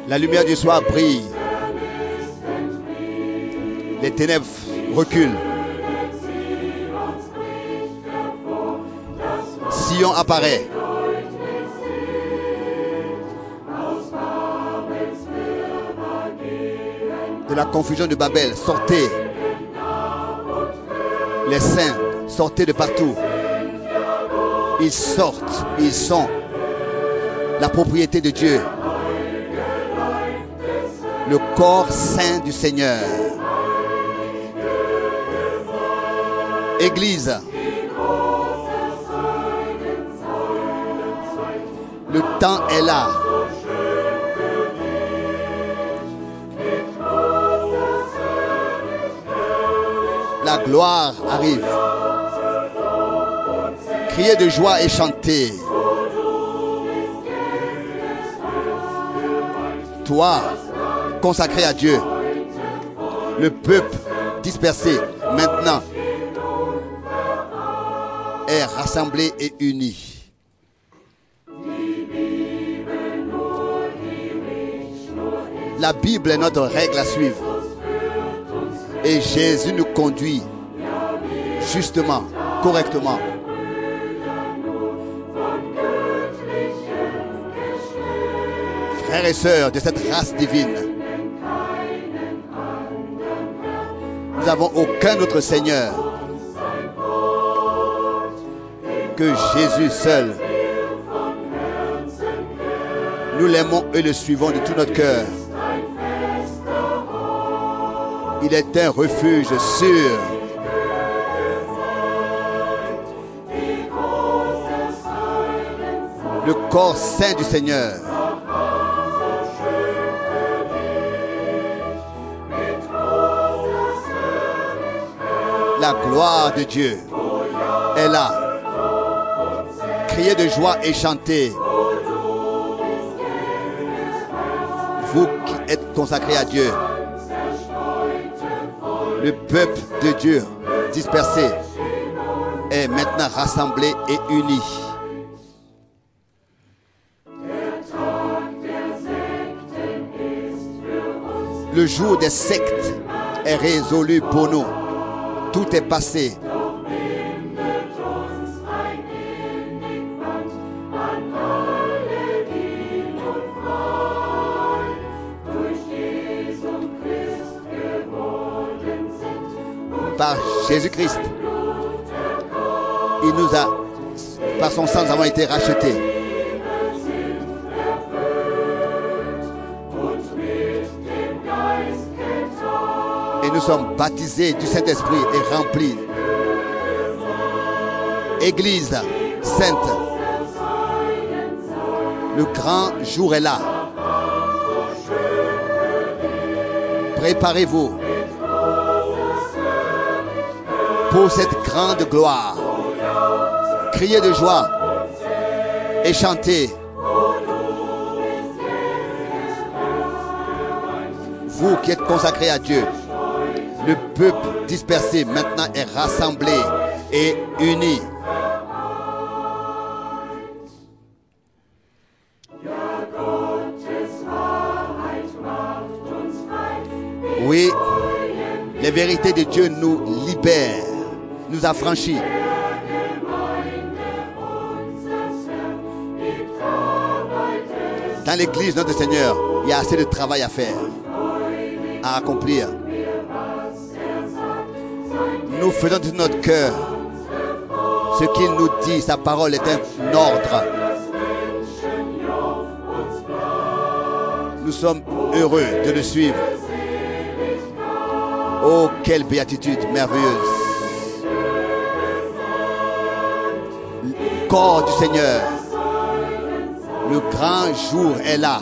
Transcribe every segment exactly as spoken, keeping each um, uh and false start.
La lumière du soir brille. Les ténèbres reculent. Sion apparaît. De la confusion de Babel, sortez. Les saints, sortez de partout. Ils sortent, ils sont la propriété de Dieu. Le corps saint du Seigneur. Église. Le temps est là. La gloire arrive. Criez de joie et chantez. Toi, consacré à Dieu, le peuple dispersé, maintenant, est rassemblé et uni. La Bible est notre règle à suivre. Et Jésus nous conduit justement, correctement. Frères et sœurs de cette race divine, nous n'avons aucun autre Seigneur que Jésus seul. Nous l'aimons et le suivons de tout notre cœur. Il est un refuge sûr. Le corps saint du Seigneur. La gloire de Dieu est là. Criez de joie et chantez. Vous qui êtes consacrés à Dieu. Le peuple de Dieu dispersé est maintenant rassemblé et uni. Le jour des sectes est résolu pour nous. Tout est passé. Par Jésus-Christ, il nous a, par son sang, nous avons été rachetés. Et nous sommes baptisés du Saint-Esprit et remplis. Église sainte, le grand jour est là. Préparez-vous pour cette grande gloire. Criez de joie et chantez. Vous qui êtes consacrés à Dieu, le peuple dispersé maintenant est rassemblé et uni. Oui, les vérités de Dieu nous libèrent, nous affranchit. Dans l'église, notre Seigneur, il y a assez de travail à faire, à accomplir. Nous faisons de notre cœur ce qu'il nous dit. Sa parole est un ordre. Nous sommes heureux de le suivre. Oh, quelle béatitude merveilleuse. Le corps du Seigneur. Le grand jour est là.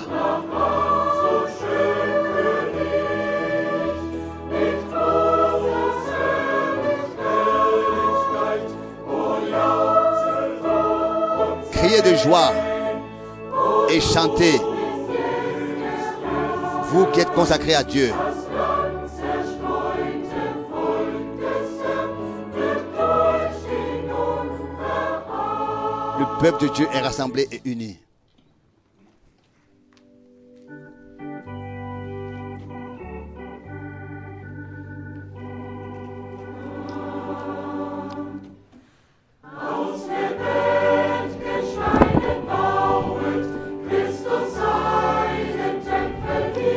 Criez de joie et chantez. Vous qui êtes consacrés à Dieu. Le peuple de Dieu est rassemblé et uni.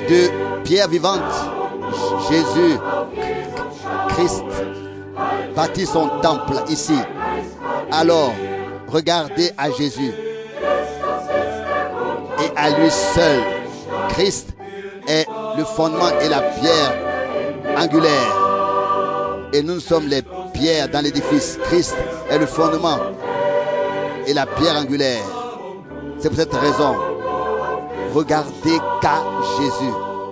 de pierre vivante, Jésus Christ bâtit son temple ici. Alors, regardez à Jésus et à lui seul. Christ est le fondement et la pierre angulaire. Et nous sommes les pierres dans l'édifice. Christ est le fondement et la pierre angulaire. C'est pour cette raison, regardez qu'à Jésus.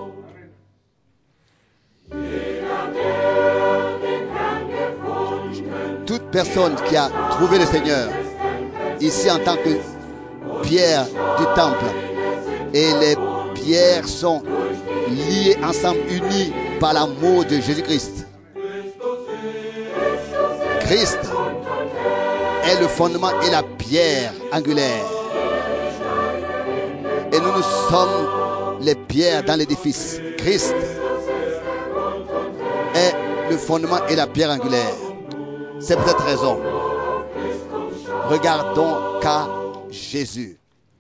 Toute personne qui a trouvé le Seigneur, ici en tant que pierre du temple, et les pierres sont liées ensemble, unies par l'amour de Jésus-Christ. Christ est le fondement et la pierre angulaire. Et nous, nous sommes les pierres dans l'édifice. Christ est le fondement et la pierre angulaire. C'est pour cette raison. Regardons qu'à Jésus.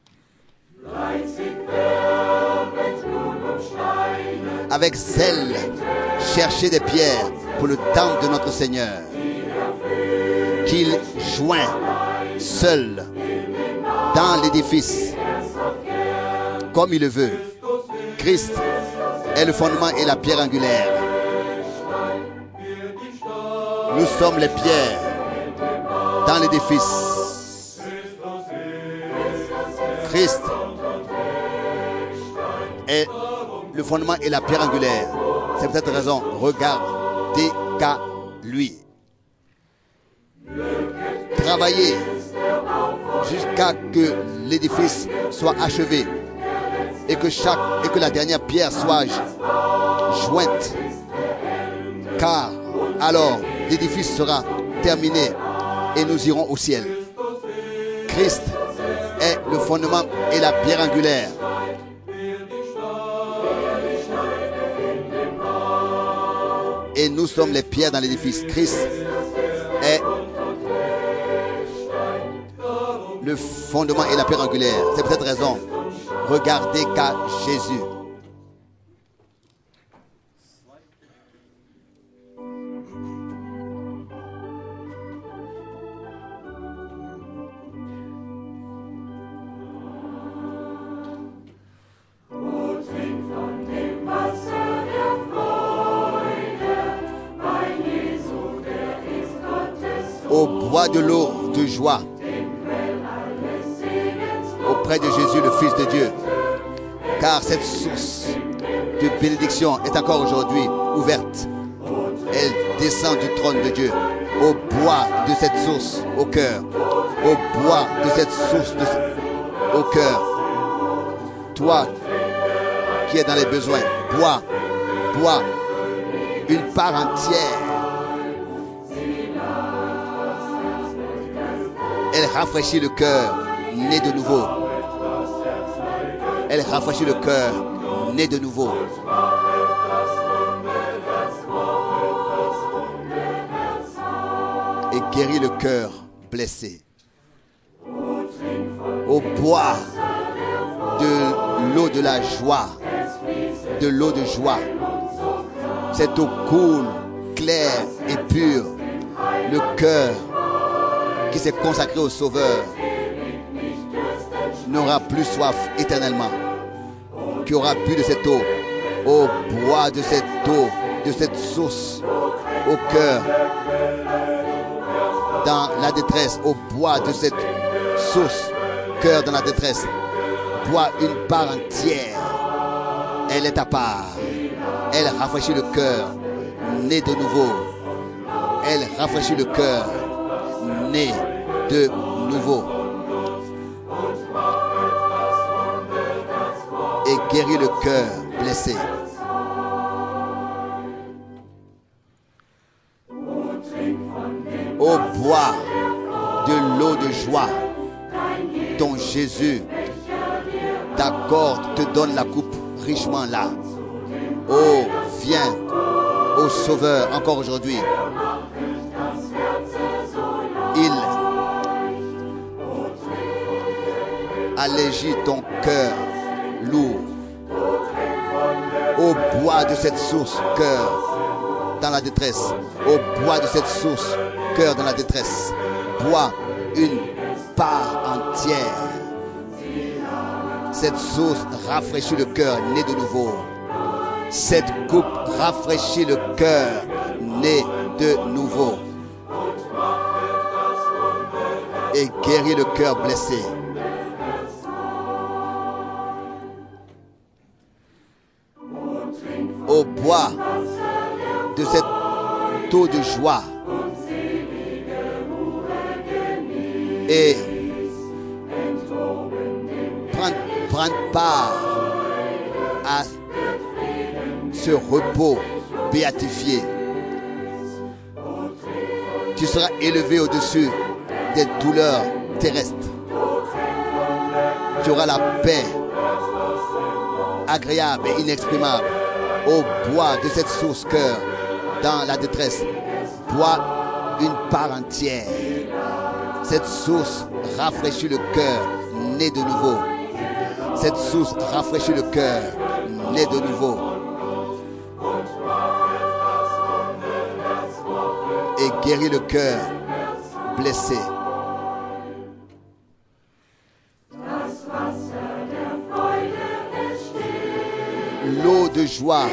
Avec zèle, cherchez des pierres pour le temple de notre Seigneur, qu'il joint seul dans l'édifice comme il le veut. Christ est le fondement et la pierre angulaire. Nous sommes les pierres dans l'édifice. Christ est le fondement et la pierre angulaire. C'est pour cette raison, regardez qu'à lui. Travaillez jusqu'à que l'édifice soit achevé et que, chaque, et que la dernière pierre soit jointe. Car alors l'édifice sera terminé et nous irons au ciel. Christ est le fondement et la pierre angulaire. Et nous sommes les pierres dans l'édifice. Christ est le fondement et la pierre angulaire. C'est pour cette raison, regardez qu'à Jésus. Au bois de l'eau de joie auprès de Jésus, le Fils de Dieu, car cette source de bénédiction est encore aujourd'hui ouverte. Elle descend du trône de Dieu. Au bois de cette source au cœur, au bois de cette source de, au cœur. Toi qui es dans les besoins, bois, bois une part entière. Elle rafraîchit le cœur, né de nouveau. Elle rafraîchit le cœur, né de nouveau. Et guérit le cœur blessé. Au bois de l'eau de la joie, de l'eau de joie. Cette eau coule, claire et pure. Le cœur qui s'est consacré au Sauveur n'aura plus soif éternellement, qui aura bu de cette eau, au bois de cette eau, de cette source, au cœur, dans la détresse, au bois de cette source, cœur dans la détresse, bois une part entière, elle est à part, elle rafraîchit le cœur, né de nouveau, elle rafraîchit le cœur, né de nouveau, et guérit le cœur blessé. Au bois de l'eau de joie dont Jésus t'accorde, te donne la coupe richement là. Oh, viens, ô Sauveur, encore aujourd'hui. Il allégit ton cœur lourd. Au bois de cette source, cœur dans la détresse. Au bois de cette source, cœur dans la détresse. Bois une part entière. Cette source rafraîchit le cœur, né de nouveau. Cette coupe rafraîchit le cœur, né de nouveau. Et guérit le cœur blessé. Au bois de cette eau de joie et prendre, prendre part à ce repos béatifié. Tu seras élevé au-dessus des douleurs terrestres. Tu auras la paix agréable et inexprimable. Au bois de cette source cœur dans la détresse, bois une part entière. Cette source rafraîchit le cœur, né de nouveau. Cette source rafraîchit le cœur, né de nouveau. Et guérit le cœur blessé. L'eau de joie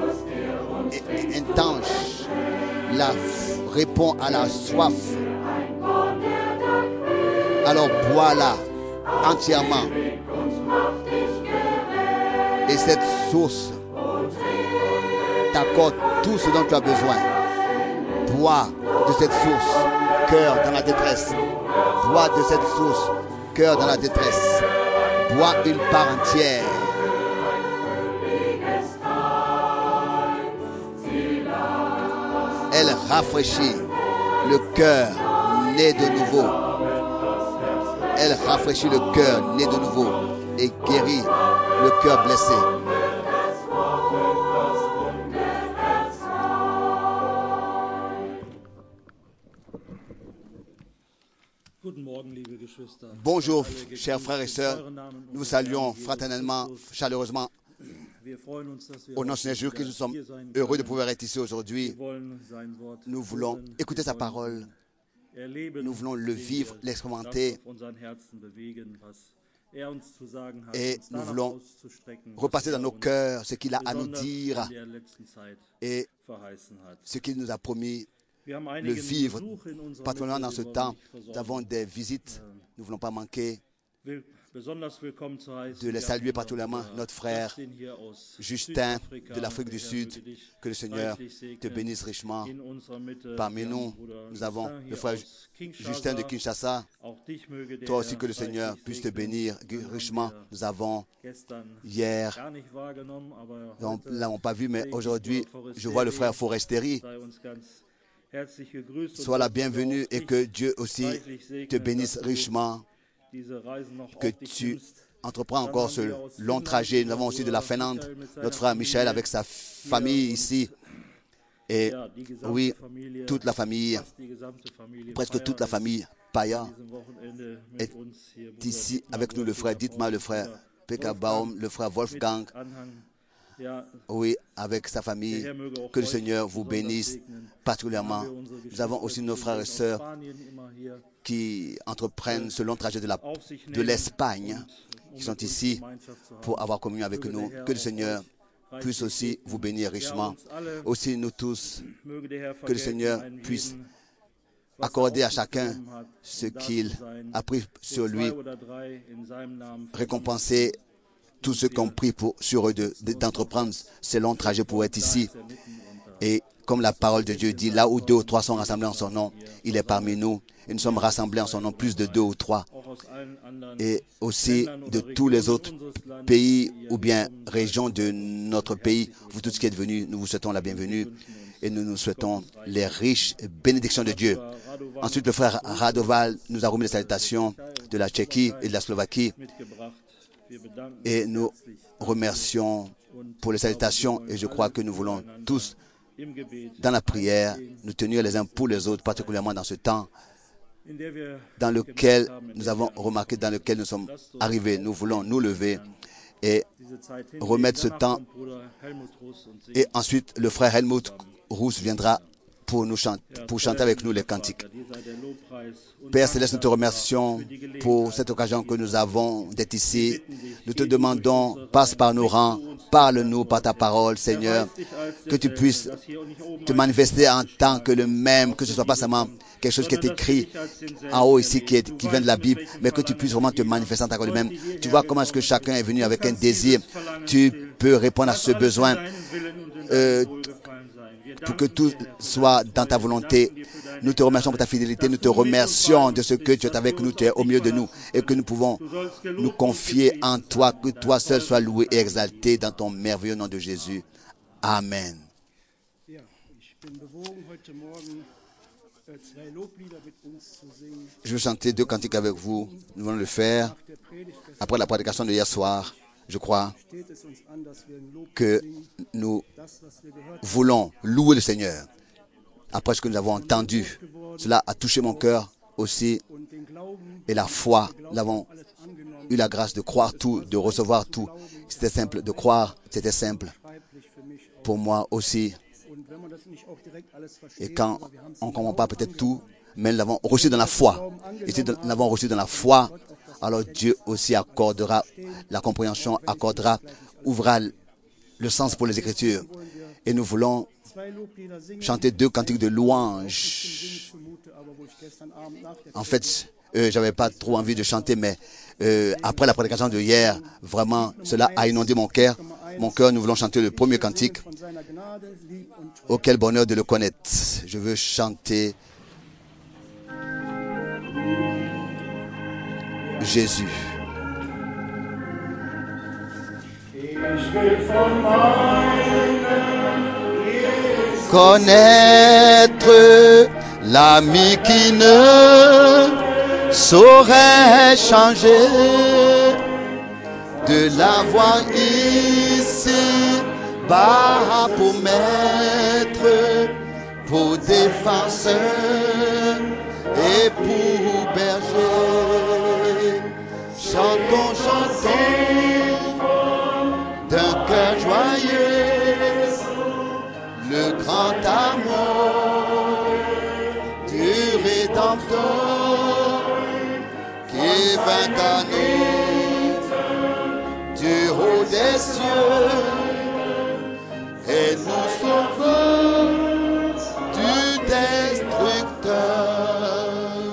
intense la répond à la soif. Alors bois-la entièrement. Et cette source t'accorde tout ce dont tu as besoin. Bois de cette source, cœur dans la détresse. Bois de cette source, cœur dans la détresse. Bois une part entière. Elle rafraîchit le cœur né de nouveau. Elle rafraîchit le cœur né de nouveau et guérit le cœur blessé. Bonjour, chers frères et sœurs. Nous vous saluons fraternellement, chaleureusement. Au nom de Seigneur Jésus, nous sommes heureux de pouvoir être ici aujourd'hui. Nous voulons écouter sa parole. Nous voulons le vivre, l'expérimenter. Et nous voulons repasser dans nos cœurs ce qu'il a à nous dire et ce qu'il nous a promis, le vivre, particulièrement dans ce temps. Nous avons des visites, nous ne voulons pas manquer de les saluer particulièrement, notre frère Justin de l'Afrique du Sud. Que le Seigneur te bénisse richement. Parmi nous, nous avons le frère Justin de Kinshasa. Toi aussi, que le Seigneur puisse te bénir richement. Nous avons hier, nous ne l'avons pas vu, mais aujourd'hui, je vois le frère Forestieri. Sois la bienvenue et que Dieu aussi te bénisse richement. Que tu entreprends encore ce long trajet. Nous avons aussi de la Finlande, notre frère Michel avec sa famille ici. Et oui, toute la famille, presque toute la famille Paya est ici avec nous. Le frère Dietmar, le frère Pekka Baum, le frère Wolfgang. Oui, avec sa famille. Que le Seigneur vous bénisse particulièrement. Nous avons aussi nos frères et sœurs qui entreprennent ce long trajet de, la, de l'Espagne, qui sont ici pour avoir communion avec nous. Que le Seigneur puisse aussi vous bénir richement. Aussi nous tous, que le Seigneur puisse accorder à chacun ce qu'il a pris sur lui, récompenser tous ceux qui ont pris pour, sur eux de, de, d'entreprendre ces longs trajets pour être ici. Et comme la parole de Dieu dit, là où deux ou trois sont rassemblés en son nom, il est parmi nous. Et nous sommes rassemblés en son nom, plus de deux ou trois. Et aussi de tous les autres pays ou bien régions de notre pays. Vous tous qui êtes venus, nous vous souhaitons la bienvenue. Et nous nous souhaitons les riches bénédictions de Dieu. Ensuite, le frère Radoval nous a remis les salutations de la Tchéquie et de la Slovaquie. Et nous remercions pour les salutations. Et je crois que nous voulons tous, dans la prière, nous tenir les uns pour les autres, particulièrement dans ce temps dans lequel nous avons remarqué, dans lequel nous sommes arrivés. Nous voulons nous lever et remettre ce temps. Et ensuite, le frère Helmut Rousse viendra pour, nous chanter, pour chanter avec nous les cantiques. Père Céleste, nous te remercions pour cette occasion que nous avons d'être ici. Nous te demandons, passe par nos rangs, parle-nous par ta parole, Seigneur, que tu puisses te manifester en tant que le même, que ce ne soit pas seulement quelque chose qui est écrit en haut ici, qui, est, qui vient de la Bible, mais que tu puisses vraiment te manifester en tant que le même. Tu vois comment est-ce que chacun est venu avec un désir. Tu peux répondre à ce besoin euh, pour que tout soit dans ta volonté. Nous te remercions pour ta fidélité. Nous te remercions de ce que tu es avec nous, tu es au milieu de nous et que nous pouvons nous confier en toi, que toi seul sois loué et exalté dans ton merveilleux nom de Jésus. Amen. Je veux chanter deux cantiques avec vous. Nous allons le faire après la prédication de hier soir. Je crois que nous voulons louer le Seigneur. Après ce que nous avons entendu, cela a touché mon cœur aussi. Et la foi, nous avons eu la grâce de croire tout, de recevoir tout. C'était simple de croire, c'était simple pour moi aussi. Et quand on ne comprend pas peut-être tout, mais nous l'avons reçu dans la foi. Et si nous l'avons reçu dans la foi, alors Dieu aussi accordera la compréhension, accordera, ouvrira le sens pour les Écritures. Et nous voulons chanter deux cantiques de louange. En fait, euh, j'avais pas trop envie de chanter, mais euh, après la prédication de hier, vraiment, cela a inondé mon cœur. Mon cœur, nous voulons chanter le premier cantique. Oh, quel bonheur de le connaître. Je veux chanter Jésus. Connaître l'ami qui ne saurait changer, de l'avoir ici bas pour maître, pour défenseur et pour berger. Chantons, chantons d'un cœur joyeux le grand amour du Rédempteur qui vint à nous du haut des cieux et nous sauve du destructeur.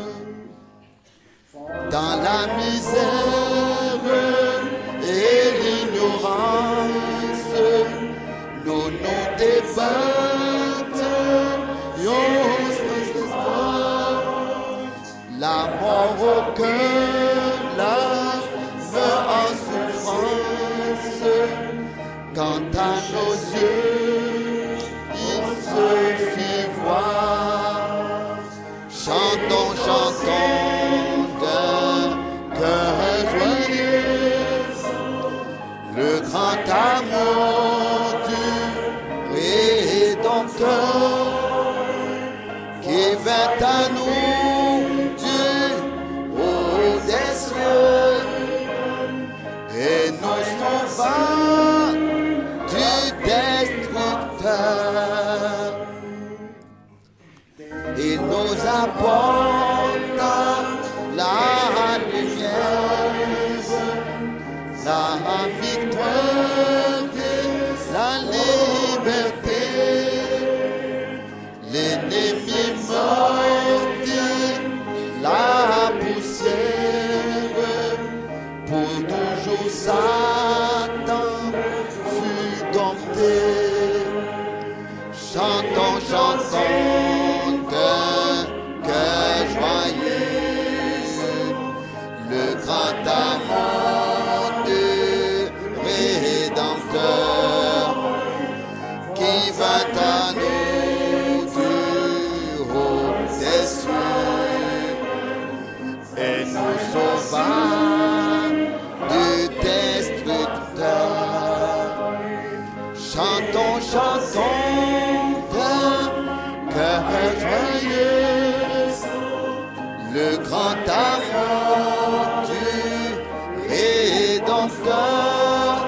Dans la misère et l'ignorance, nous nous débattions sans espoir. La mort au cœur, l'âme en souffrance, quand à nos yeux il se fit voir. Chantons, chantons d'un cœur joyeux le grand amour du Rédempteur qui vint à nous du haut des cieux et nous sauva du destructeur. Il nous apporte la lumière, la victoire de la liberté. L'ennemi mordit la poussière, pour toujours Satan fut dompté. Chantons, chantons d'un cœur joyeux le grand amour du Rédempteur qui vint à nous du haut des cieux et nous sauva du destructeur. Chantons, chantons d'un cœur joyeux le grand amour du Rédempteur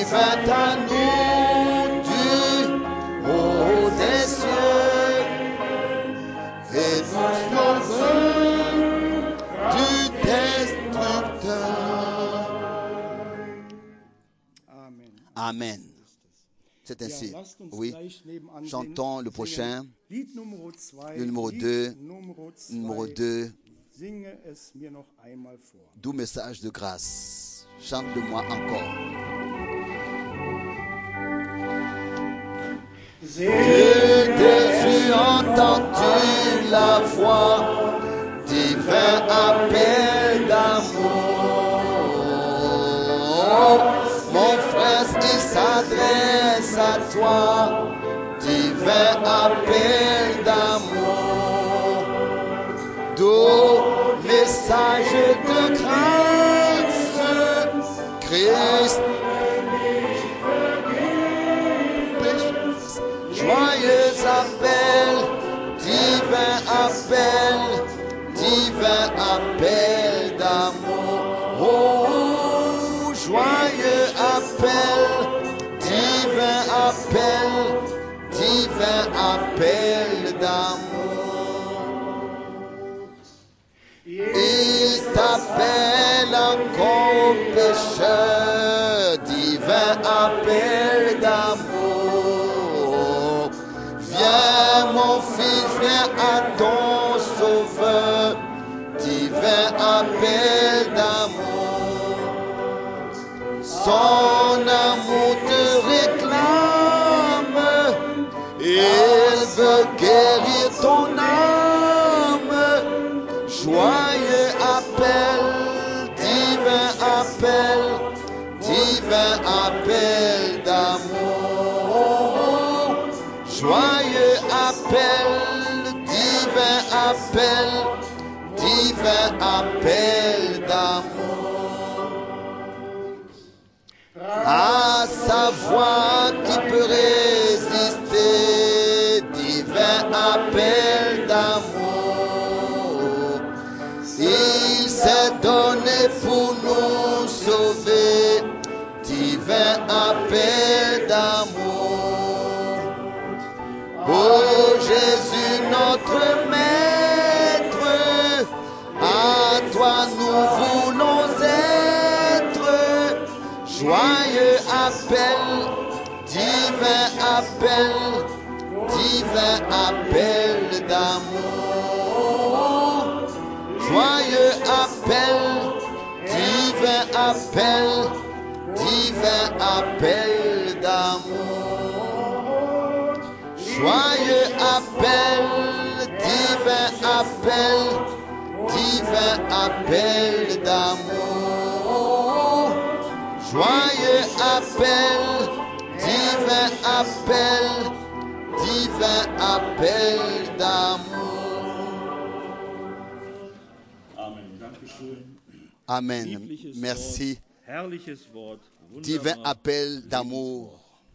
vint à nous du haut des cieux et nous sauveur du destructeur. Amen. C'est ainsi. Oui. Chantons le prochain. Le numéro deux. Numéro deux. Doux message de grâce. Chante-le-moi encore. Dieu Jésus, entends-tu la voix, divin appel d'amour. Mon frère, il s'adresse à toi, divin appel d'amour. Doux message de grâce, Christ. Joyeux appel, divin appel, divin appel d'amour. Oh, joyeux appel, divin appel, divin appel d'amour. Il t'appelle encore pécheur, divin appel d'amour. Viens mon fils, viens à ton sauveur, divin appel d'amour. Son amour te réclame, il veut guérir ton âme. Joyeux appel, divin appel, divin appel d'amour. Joyeux appel, divin appel, divin appel d'amour. À sa voix qui peut résister, divin appel d'amour. Il s'est donné pour nous sauver, divin appel d'amour. Oh Jésus notre Maître, à toi nous voulons être. Joyeux appel, divin appel, divin appel d'amour. Joyeux appel, divin appel, divin appel d'amour. Joyeux appel, divin appel, divin appel d'amour. Joyeux appel, divin appel, divin appel d'amour. Amen. Merci. Divin appel d'amour.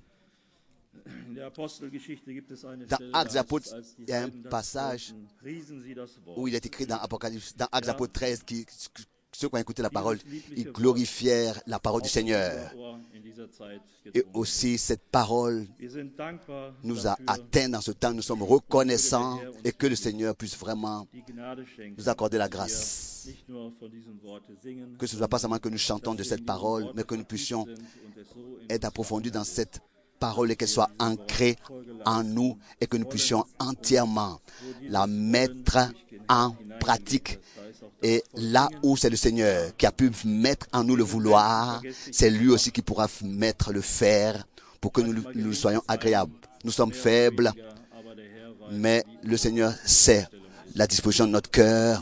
Dans Actes des Apôtres, il y a un passage où il est écrit dans Apocalypse, dans Actes des Apôtres treize, qui, ceux qui ont écouté la parole, ils glorifièrent la parole du Seigneur. Et aussi, cette parole nous a atteints dans ce temps. Nous sommes reconnaissants et que le Seigneur puisse vraiment nous accorder la grâce. Que ce ne soit pas seulement que nous chantons de cette parole, mais que nous puissions être approfondis dans cette parole et qu'elle soit ancrée en nous et que nous puissions entièrement la mettre en pratique. Et là où c'est le Seigneur qui a pu mettre en nous le vouloir, c'est lui aussi qui pourra mettre le faire pour que nous, nous soyons agréables. Nous sommes faibles, mais le Seigneur sait la disposition de notre cœur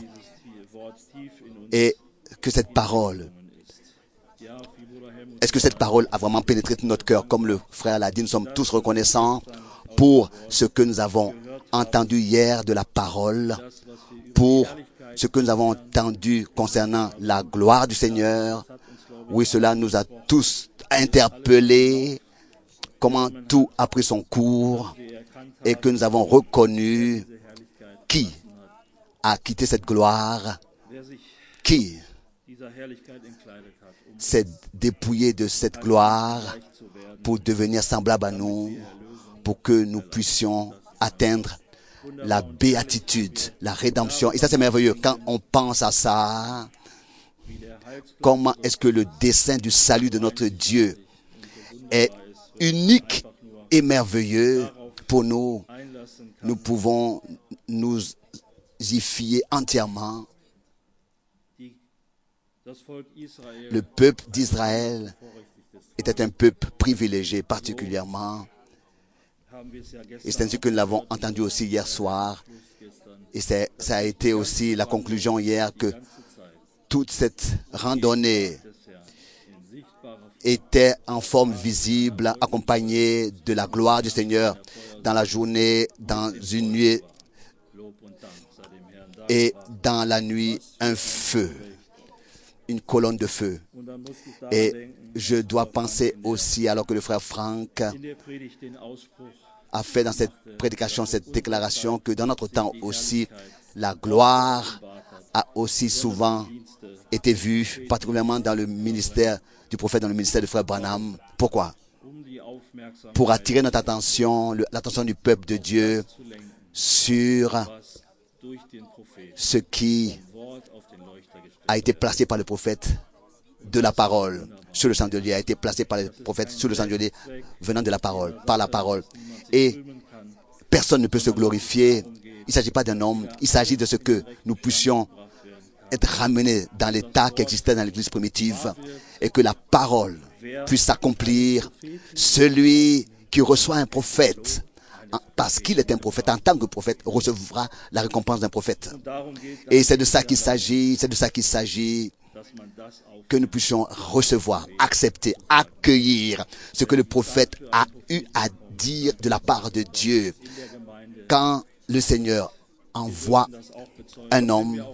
et que cette parole, est-ce que cette parole a vraiment pénétré notre cœur? Comme le frère l'a dit, nous sommes tous reconnaissants pour ce que nous avons entendu hier de la parole, pour ce que nous avons entendu concernant la gloire du Seigneur. Oui, cela nous a tous interpellés, comment tout a pris son cours et que nous avons reconnu qui a quitté cette gloire, qui s'est dépouillé de cette gloire pour devenir semblable à nous, pour que nous puissions atteindre la béatitude, la rédemption. Et ça, c'est merveilleux. Quand on pense à ça, comment est-ce que le dessein du salut de notre Dieu est unique et merveilleux pour nous. Nous pouvons nous y fier entièrement. Le peuple d'Israël était un peuple privilégié particulièrement. Et c'est ainsi que nous l'avons entendu aussi hier soir. Et c'est, ça a été aussi la conclusion hier que toute cette randonnée était en forme visible, accompagnée de la gloire du Seigneur dans la journée, dans une nuit et dans la nuit, un feu, une colonne de feu. Et je dois penser aussi, alors que le frère Franck a fait dans cette prédication, cette déclaration, que dans notre temps aussi, la gloire a aussi souvent été vue, particulièrement dans le ministère du prophète, dans le ministère du frère Branham. Pourquoi? Pour attirer notre attention, le, l'attention du peuple de Dieu sur ce qui a été placé par le prophète de la parole sur le chandelier, a été placé par le prophète sur le chandelier venant de la parole, par la parole. Et personne ne peut se glorifier. Il ne s'agit pas d'un homme, il s'agit de ce que nous puissions être ramenés dans l'état qui existait dans l'église primitive et que la parole puisse s'accomplir. Celui qui reçoit un prophète, parce qu'il est un prophète, en tant que prophète, recevra la récompense d'un prophète. Et c'est de ça qu'il s'agit, c'est de ça qu'il s'agit, que nous puissions recevoir, accepter, accueillir ce que le prophète a eu à dire de la part de Dieu. Quand le Seigneur envoie un homme,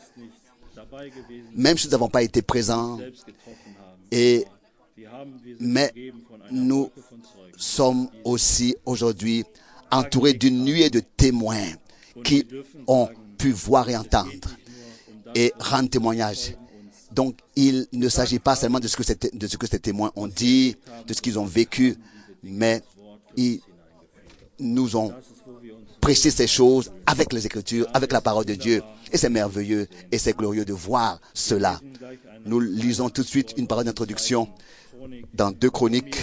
même si nous n'avons pas été présents, et, mais nous sommes aussi aujourd'hui entourés d'une nuée de témoins qui ont pu voir et entendre et rendre témoignage. Donc, il ne s'agit pas seulement de ce que, c'était, de ce que ces témoins ont dit, de ce qu'ils ont vécu, mais ils nous ont prêché ces choses avec les Écritures, avec la parole de Dieu. Et c'est merveilleux et c'est glorieux de voir cela. Nous lisons tout de suite une parole d'introduction dans deux Chroniques.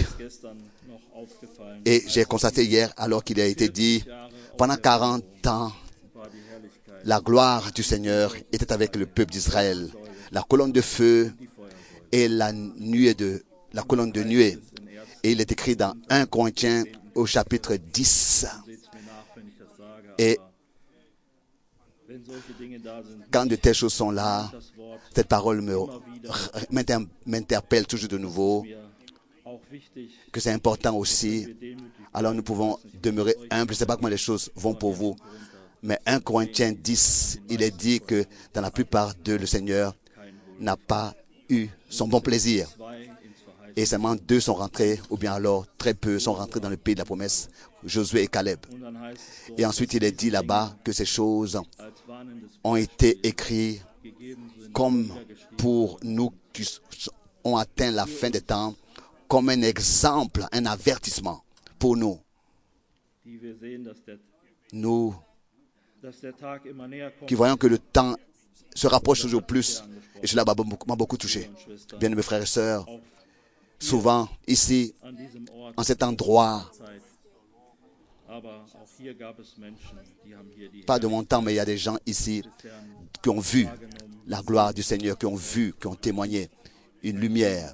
Et j'ai constaté hier, alors qu'il a été dit, pendant quarante ans, la gloire du Seigneur était avec le peuple d'Israël. La colonne de feu et la nuée de, la colonne de nuée. Et il est écrit dans un Corinthiens au chapitre dix. Et quand de telles choses sont là, cette parole me, m'interpelle toujours de nouveau, que c'est important aussi. Alors nous pouvons demeurer humbles. Je ne sais pas comment les choses vont pour vous, mais un Corinthiens dix, il est dit que dans la plupart d'eux, le Seigneur n'a pas eu son bon plaisir. Et seulement deux sont rentrés, ou bien alors très peu sont rentrés dans le pays de la promesse, Josué et Caleb. Et ensuite, il est dit là-bas que ces choses ont été écrites comme pour nous qui ont atteint la fin des temps, comme un exemple, un avertissement pour nous. Nous qui voyons que le temps se rapproche toujours plus, et cela m'a beaucoup, m'a beaucoup touché. Bien-aimés frères et sœurs, souvent, ici, en cet endroit, pas de mon temps, mais il y a des gens ici qui ont vu la gloire du Seigneur, qui ont vu, qui ont témoigné une lumière,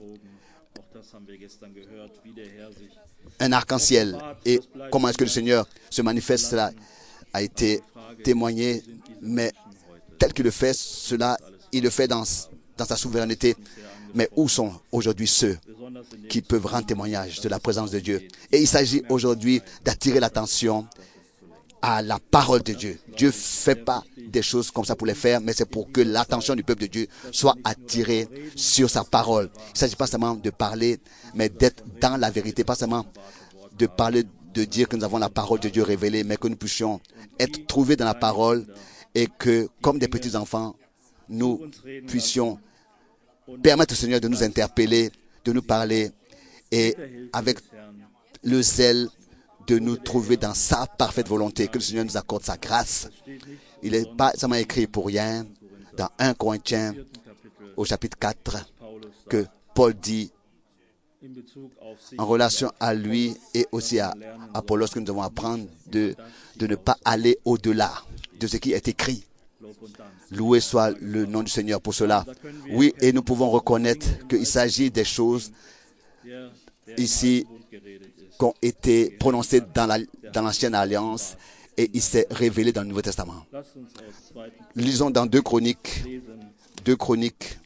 un arc-en-ciel. Et comment est-ce que le Seigneur se manifeste, cela a été témoigné, mais tel qu'il le fait, cela, il le fait dans, dans sa souveraineté. Mais où sont aujourd'hui ceux qui peuvent rendre témoignage de la présence de Dieu? Et il s'agit aujourd'hui d'attirer l'attention à la parole de Dieu. Dieu ne fait pas des choses comme ça pour les faire, mais c'est pour que l'attention du peuple de Dieu soit attirée sur sa parole. Il ne s'agit pas seulement de parler, mais d'être dans la vérité, pas seulement de parler, de dire que nous avons la parole de Dieu révélée, mais que nous puissions être trouvés dans la parole et que, comme des petits enfants, nous puissions permettre au Seigneur de nous interpeller, de nous parler et avec le zèle de nous trouver dans sa parfaite volonté. Que le Seigneur nous accorde sa grâce. Il n'est pas seulement écrit pour rien dans un Corinthiens au chapitre quatre que Paul dit en relation à lui et aussi à Apollos que nous devons apprendre de, de ne pas aller au-delà de ce qui est écrit. Loué soit le nom du Seigneur pour cela. Oui, et nous pouvons reconnaître qu'il s'agit des choses ici qui ont été prononcées dans la, dans l'ancienne alliance et il s'est révélé dans le Nouveau Testament. Lisons dans deux Chroniques, deux Chroniques,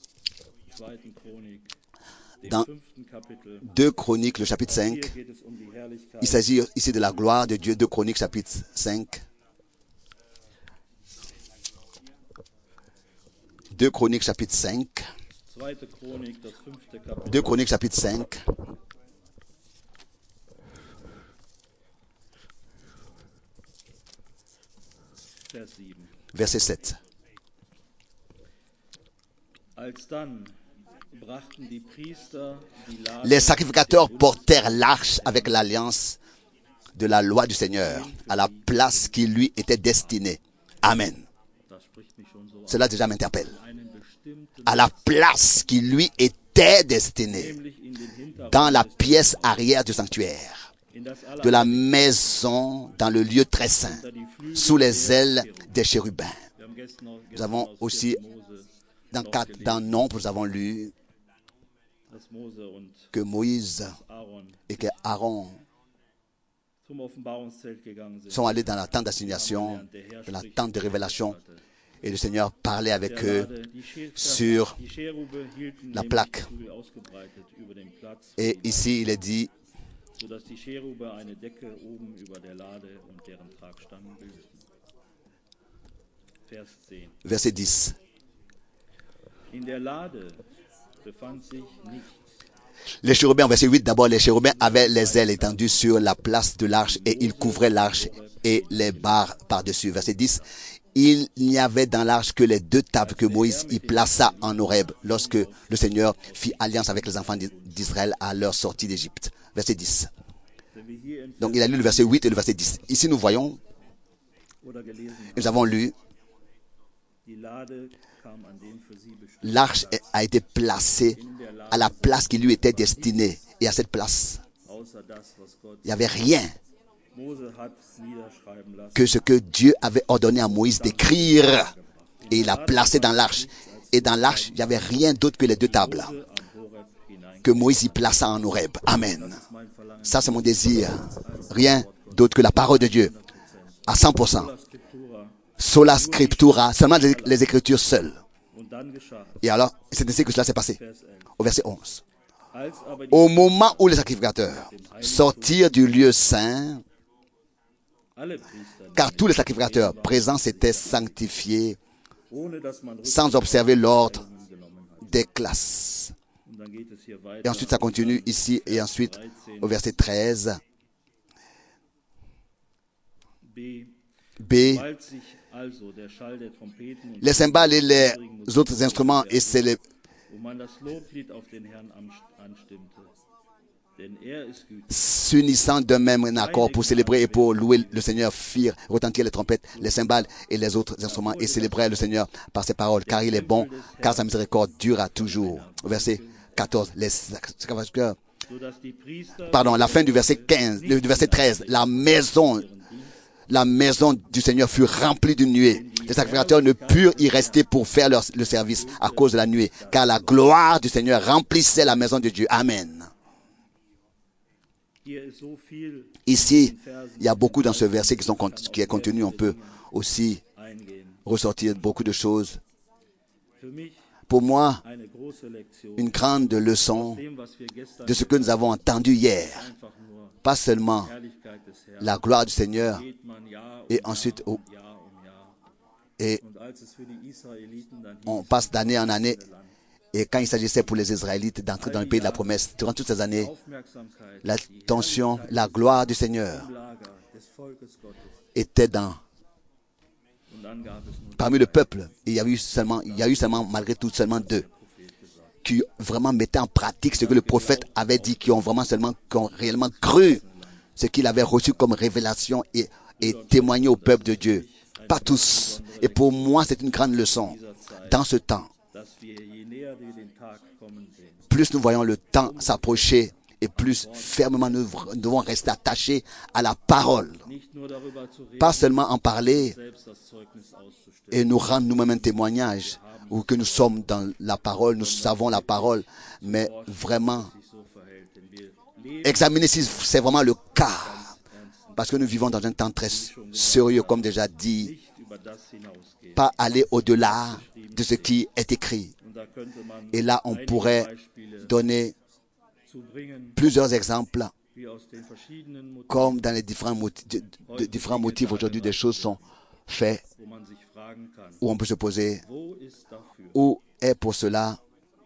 dans deux Chroniques, le chapitre cinq. Il s'agit ici de la gloire de Dieu, deux Chroniques, chapitre cinq. deux Chroniques, chapitre cinq. deux Chroniques, chapitre cinq. Verset sept. Les sacrificateurs portèrent l'arche avec l'alliance de la loi du Seigneur à la place qui lui était destinée. Amen. Cela déjà m'interpelle. À la place qui lui était destinée, dans la pièce arrière du sanctuaire, de la maison dans le lieu très saint, sous les ailes des chérubins. Nous avons aussi, dans, quatre, dans Nombre, nous avons lu que Moïse et que Aaron sont allés dans la tente d'assignation, dans la tente de révélation, et le Seigneur parlait avec eux sur la plaque. Et ici, il est dit, verset dix. Les chérubins, verset huit, d'abord, les chérubins avaient les ailes étendues sur la place de l'arche et ils couvraient l'arche et les barres par-dessus. Verset dix, il n'y avait dans l'arche que les deux tables que Moïse y plaça en Horeb lorsque le Seigneur fit alliance avec les enfants d'Israël à leur sortie d'Égypte. Verset dix. Donc, il a lu le verset huit et le verset dix. Ici, nous voyons, nous avons lu, l'arche a été placée à la place qui lui était destinée. Et à cette place, il n'y avait rien que ce que Dieu avait ordonné à Moïse d'écrire. Et il l'a placé dans l'arche. Et dans l'arche, il n'y avait rien d'autre que les deux tables que Moïse y plaça en Horeb. Amen. Ça, c'est mon désir. Rien d'autre que la parole de Dieu. À cent pour cent. Sola scriptura. Seulement les, les Écritures seules. Et alors, c'est ainsi que cela s'est passé. Au verset onze. Au moment où les sacrificateurs sortirent du lieu saint, car tous les sacrificateurs présents s'étaient sanctifiés sans observer l'ordre des classes. Et ensuite, ça continue ici, et ensuite, au verset treize. B. Les cymbales et les autres instruments et c'est les s'unissant d'un même accord pour célébrer et pour louer le Seigneur firent retentir les trompettes, les cymbales et les autres instruments et célébrer le Seigneur par ses paroles, car il est bon, car sa miséricorde durera toujours. Verset quatorze, les sacrificateurs, pardon, la fin du verset quinze, du verset treize, la maison La maison du Seigneur fut remplie d'une nuée. Les sacrificateurs ne purent y rester pour faire leur, le service à cause de la nuée, car la gloire du Seigneur remplissait la maison de Dieu. Amen. Ici, il y a beaucoup dans ce verset qui, sont, qui est contenu. On peut aussi ressortir beaucoup de choses. Pour moi, une grande leçon de ce que nous avons entendu hier. Pas seulement la gloire du Seigneur et ensuite oh, et on passe d'année en année et quand il s'agissait pour les Israélites d'entrer dans le pays de la promesse, durant toutes ces années, l'attention, la gloire du Seigneur était dans parmi le peuple. Et il y a eu seulement, il y a eu seulement malgré tout seulement deux. qui vraiment mettaient en pratique ce que le prophète avait dit, qui ont vraiment seulement, qui ont réellement cru ce qu'il avait reçu comme révélation et, et témoigné au peuple de Dieu. Pas tous. Et pour moi, c'est une grande leçon. Dans ce temps, plus nous voyons le temps s'approcher et plus fermement nous devons rester attachés à la parole. Pas seulement en parler et nous rendre nous-mêmes un témoignage ou que nous sommes dans la parole, nous savons la parole, mais vraiment examiner si c'est vraiment le cas. Parce que nous vivons dans un temps très sérieux, comme déjà dit. Pas aller au-delà de ce qui est écrit. Et là, on pourrait donner plusieurs exemples, comme dans les différents motifs, de, de, différents motifs aujourd'hui, des choses sont faites, où on peut se poser, où est pour cela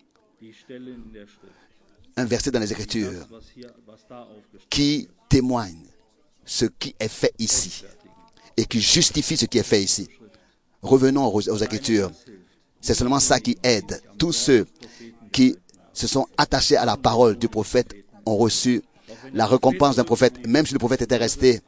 un verset dans les Écritures qui témoigne ce qui est fait ici et qui justifie ce qui est fait ici. Revenons aux, aux Écritures. C'est seulement ça qui aide. Tous ceux qui se sont attachés à la parole du prophète ont reçu la récompense d'un prophète, même si le prophète était resté,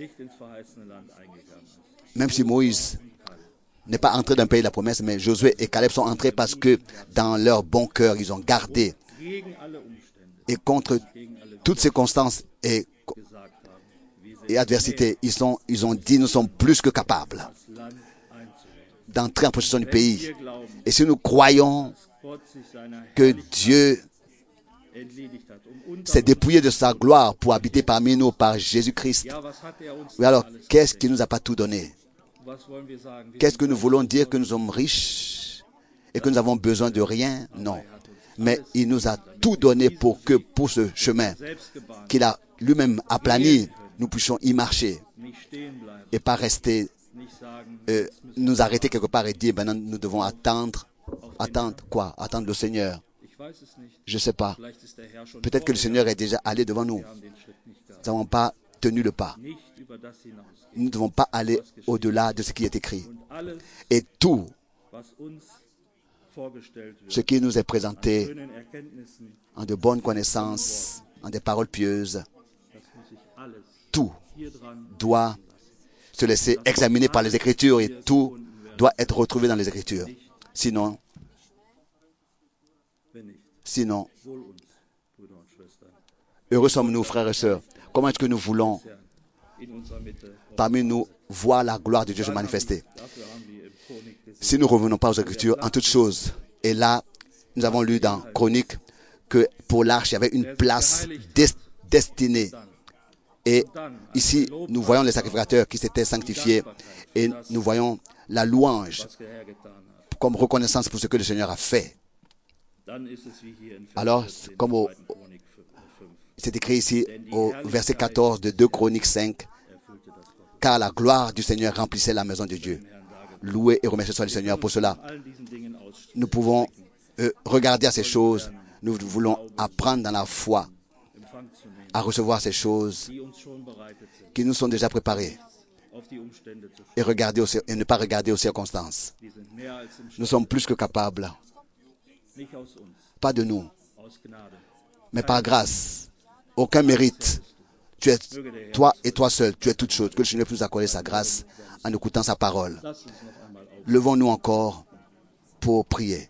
même si Moïse n'est pas entré dans le pays de la promesse, mais Josué et Caleb sont entrés parce que dans leur bon cœur, ils ont gardé. Et contre toutes circonstances et, et adversités, ils, sont, ils ont dit, nous sommes plus que capables d'entrer en possession du pays. Et si nous croyons que Dieu s'est dépouillé de sa gloire pour habiter parmi nous par Jésus-Christ, oui, alors qu'est-ce qui ne nous a pas tout donné? Qu'est-ce que nous voulons dire? Que nous sommes riches et que nous avons besoin de rien? Non. Mais il nous a tout donné pour que, pour ce chemin qu'il a lui-même aplani, nous puissions y marcher et pas rester, euh, nous arrêter quelque part et dire, maintenant nous devons attendre, attendre quoi? Attendre le Seigneur. Je ne sais pas. Peut-être que le Seigneur est déjà allé devant nous. Nous n'avons pas tenu le pas. Nous ne devons pas aller au-delà de ce qui est écrit. Et tout ce qui nous est présenté en de bonnes connaissances, en des paroles pieuses, tout doit se laisser examiner par les Écritures et tout doit être retrouvé dans les Écritures. Sinon, sinon, heureux sommes-nous, frères et sœurs. Comment est-ce que nous voulons, parmi nous, voir la gloire de Dieu se manifester? Si nous ne revenons pas aux Écritures en toutes choses, et là, nous avons lu dans Chronique que pour l'arche, il y avait une place des- destinée. Et ici, nous voyons les sacrificateurs qui s'étaient sanctifiés et nous voyons la louange comme reconnaissance pour ce que le Seigneur a fait. Alors, comme au, c'est écrit ici au verset quatorze de deux Chroniques cinq, car la gloire du Seigneur remplissait la maison de Dieu. Loué et remercié soit le Seigneur pour cela. Nous pouvons euh, regarder à ces choses. Nous voulons apprendre dans la foi à recevoir ces choses qui nous sont déjà préparées et, regarder aux, et ne pas regarder aux circonstances. Nous sommes plus que capables. Pas de nous, mais par grâce. Aucun mérite. Tu es toi et toi seul. Tu es toute chose. Que le Seigneur puisse nous accorder sa grâce en écoutant sa parole. Levons-nous encore pour prier.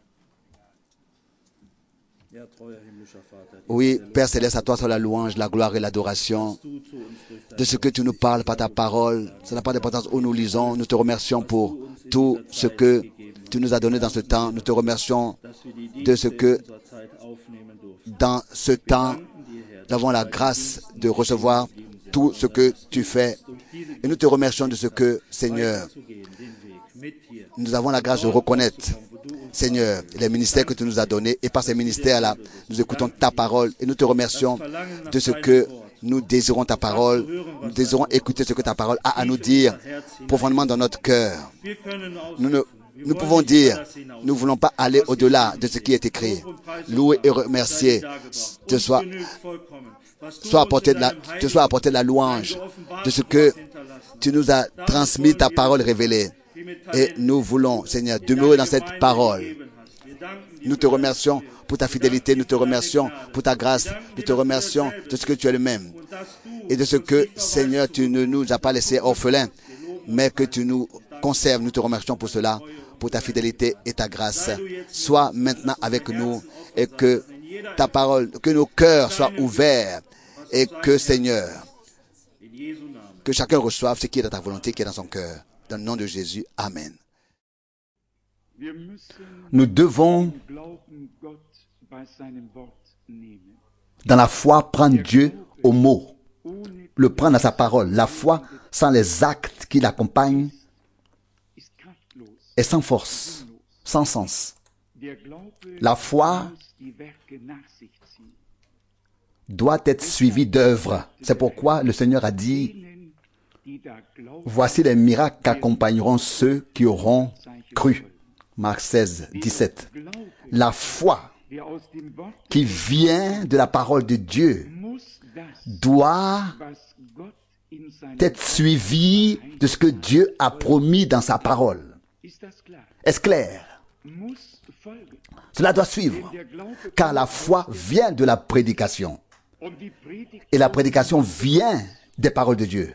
Oui, Père Céleste, à toi soit la louange, la gloire et l'adoration de ce que tu nous parles par ta parole. Ça n'a pas d'importance où nous lisons. Nous te remercions pour tout ce que tu nous as donné dans ce temps. Nous te remercions de ce que dans ce temps, nous avons la grâce de recevoir tout ce que tu fais. Et nous te remercions de ce que, Seigneur, nous avons la grâce de reconnaître, Seigneur, les ministères que tu nous as donnés. Et par ces ministères-là, nous écoutons ta parole. Et nous te remercions de ce que nous désirons ta parole. Nous désirons écouter ce que ta parole a à nous dire profondément dans notre cœur. Nous ne Nous pouvons dire, nous ne voulons pas aller au-delà de ce qui est écrit. Louer et remercier, te soit, soit apporté de la, te soit apporté de la louange de ce que tu nous as transmis, ta parole révélée. Et nous voulons, Seigneur, demeurer dans cette parole. Nous te remercions pour ta fidélité, nous te remercions pour ta grâce, nous te remercions de ce que tu es le même et de ce que, Seigneur, tu ne nous as pas laissés orphelins, mais que tu nous conserves. Nous te remercions pour cela, pour ta fidélité et ta grâce. Sois maintenant avec nous et que ta parole, que nos cœurs soient ouverts et que, Seigneur, que chacun reçoive ce qui est dans ta volonté, qui est dans son cœur. Dans le nom de Jésus, Amen. Nous devons, dans la foi, prendre Dieu au mot, le prendre à sa parole. La foi, sans les actes qui l'accompagnent, est sans force, sans sens. La foi doit être suivie d'œuvres. C'est pourquoi le Seigneur a dit, voici les miracles qu'accompagneront ceux qui auront cru. Marc seize, dix-sept. La foi qui vient de la parole de Dieu doit être suivie de ce que Dieu a promis dans sa parole. Est-ce clair? Cela doit suivre, car la foi vient de la prédication. Et la prédication vient des paroles de Dieu.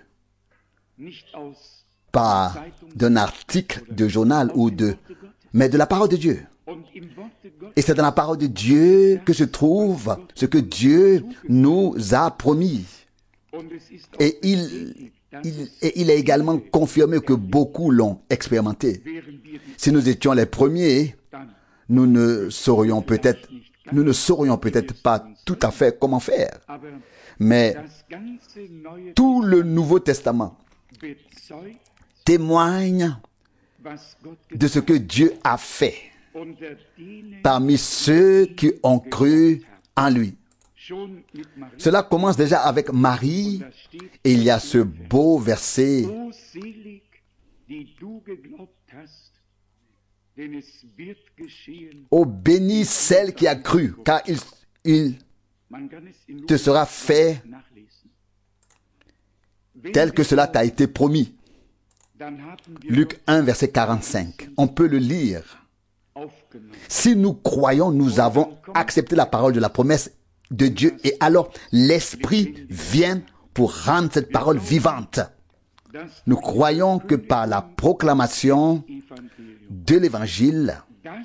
Pas d'un article de journal ou de... mais de la parole de Dieu. Et c'est dans la parole de Dieu que se trouve ce que Dieu nous a promis. Et il, il, et il est également confirmé que beaucoup l'ont expérimenté. Si nous étions les premiers, nous ne saurions peut-être, nous ne saurions peut-être pas tout à fait comment faire. Mais tout le Nouveau Testament témoigne de ce que Dieu a fait parmi ceux qui ont cru en lui. Cela commence déjà avec Marie, et il y a ce beau verset. Ô bénie celle qui a cru, car il, il te sera fait tel que cela t'a été promis. Luc un, verset quarante-cinq. On peut le lire. Si nous croyons, nous avons accepté la parole de la promesse de Dieu, et alors l'Esprit vient pour rendre cette parole vivante. Nous croyons que par la proclamation de l'Évangile,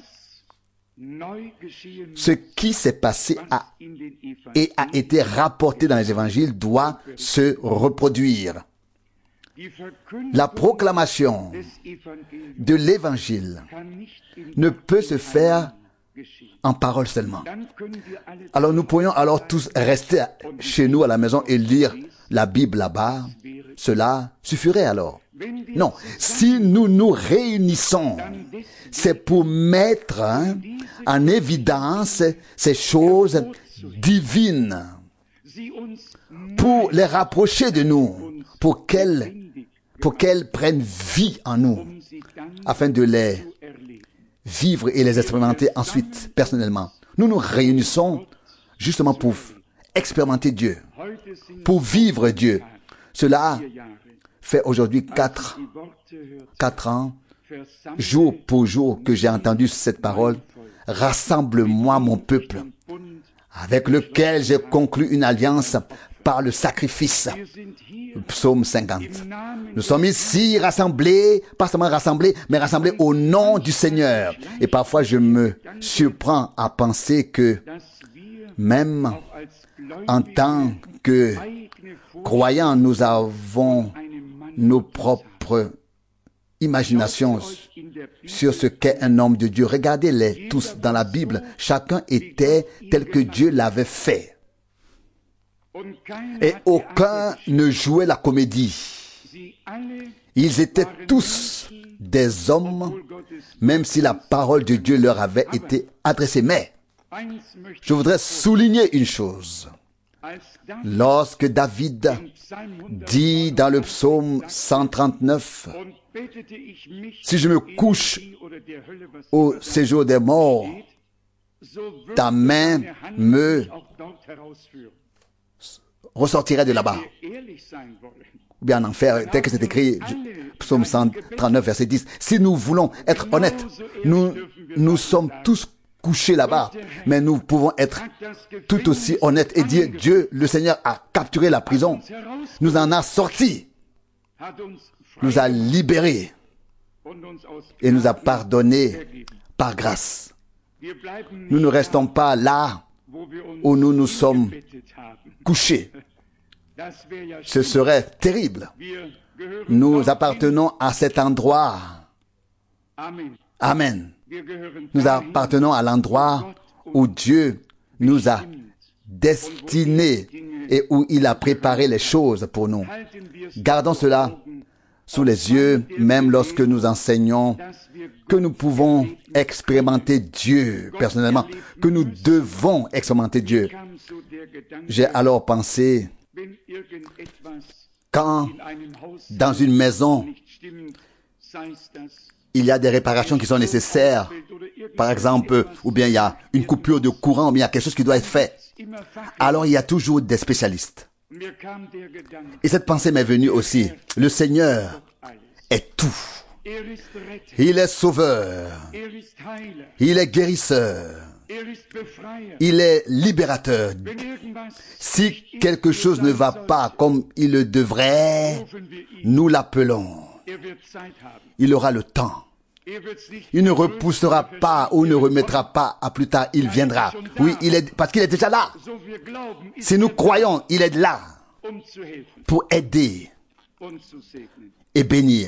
ce qui s'est passé a, et a été rapporté dans les Évangiles doit se reproduire. La proclamation de l'Évangile ne peut se faire en parole seulement. Alors nous pourrions alors tous rester chez nous à la maison et lire la Bible là-bas. Cela suffirait alors. Non, si nous nous réunissons, c'est pour mettre hein, en évidence ces choses divines, pour les rapprocher de nous, pour qu'elles, pour qu'elles prennent vie en nous, afin de les vivre et les expérimenter ensuite, personnellement. Nous nous réunissons justement pour expérimenter Dieu, pour vivre Dieu. Cela fait aujourd'hui quatre, quatre ans, jour pour jour, que j'ai entendu cette parole. Rassemble-moi mon peuple, avec lequel j'ai conclu une alliance par le sacrifice. Psaume cinquante. Nous sommes ici rassemblés, pas seulement rassemblés, mais rassemblés au nom du Seigneur. Et parfois je me surprends à penser que même en tant que croyants, nous avons nos propres imaginations sur ce qu'est un homme de Dieu. Regardez-les tous dans la Bible. Chacun était tel que Dieu l'avait fait. Et aucun ne jouait la comédie. Ils étaient tous des hommes, même si la parole de Dieu leur avait été adressée. Mais je voudrais souligner une chose. Lorsque David dit dans le psaume cent trente-neuf, « Si je me couche au séjour des morts, ta main me ressortirait de là-bas. » Ou bien en enfer, tel que c'est écrit, psaume cent trente-neuf, verset dix. Si nous voulons être honnêtes, nous, nous sommes tous couché là-bas. Mais nous pouvons être tout aussi honnêtes et dire, Dieu, le Seigneur a capturé la prison, nous en a sortis, nous a libérés et nous a pardonné par grâce. Nous ne restons pas là où nous nous sommes couchés. Ce serait terrible. Nous appartenons à cet endroit. Amen. Nous appartenons à l'endroit où Dieu nous a destinés et où il a préparé les choses pour nous. Gardons cela sous les yeux, même lorsque nous enseignons que nous pouvons expérimenter Dieu personnellement, que nous devons expérimenter Dieu. J'ai alors pensé, quand dans une maison, il y a des réparations qui sont nécessaires, par exemple, ou bien il y a une coupure de courant, ou bien il y a quelque chose qui doit être fait, alors il y a toujours des spécialistes. Et cette pensée m'est venue aussi. Le Seigneur est tout. Il est sauveur. Il est guérisseur. Il est libérateur. Si quelque chose ne va pas comme il le devrait, nous l'appelons. Il aura le temps. Il ne repoussera pas ou ne remettra pas à plus tard. Il viendra. Oui, il est, parce qu'il est déjà là. Si nous croyons, il est là pour aider et bénir.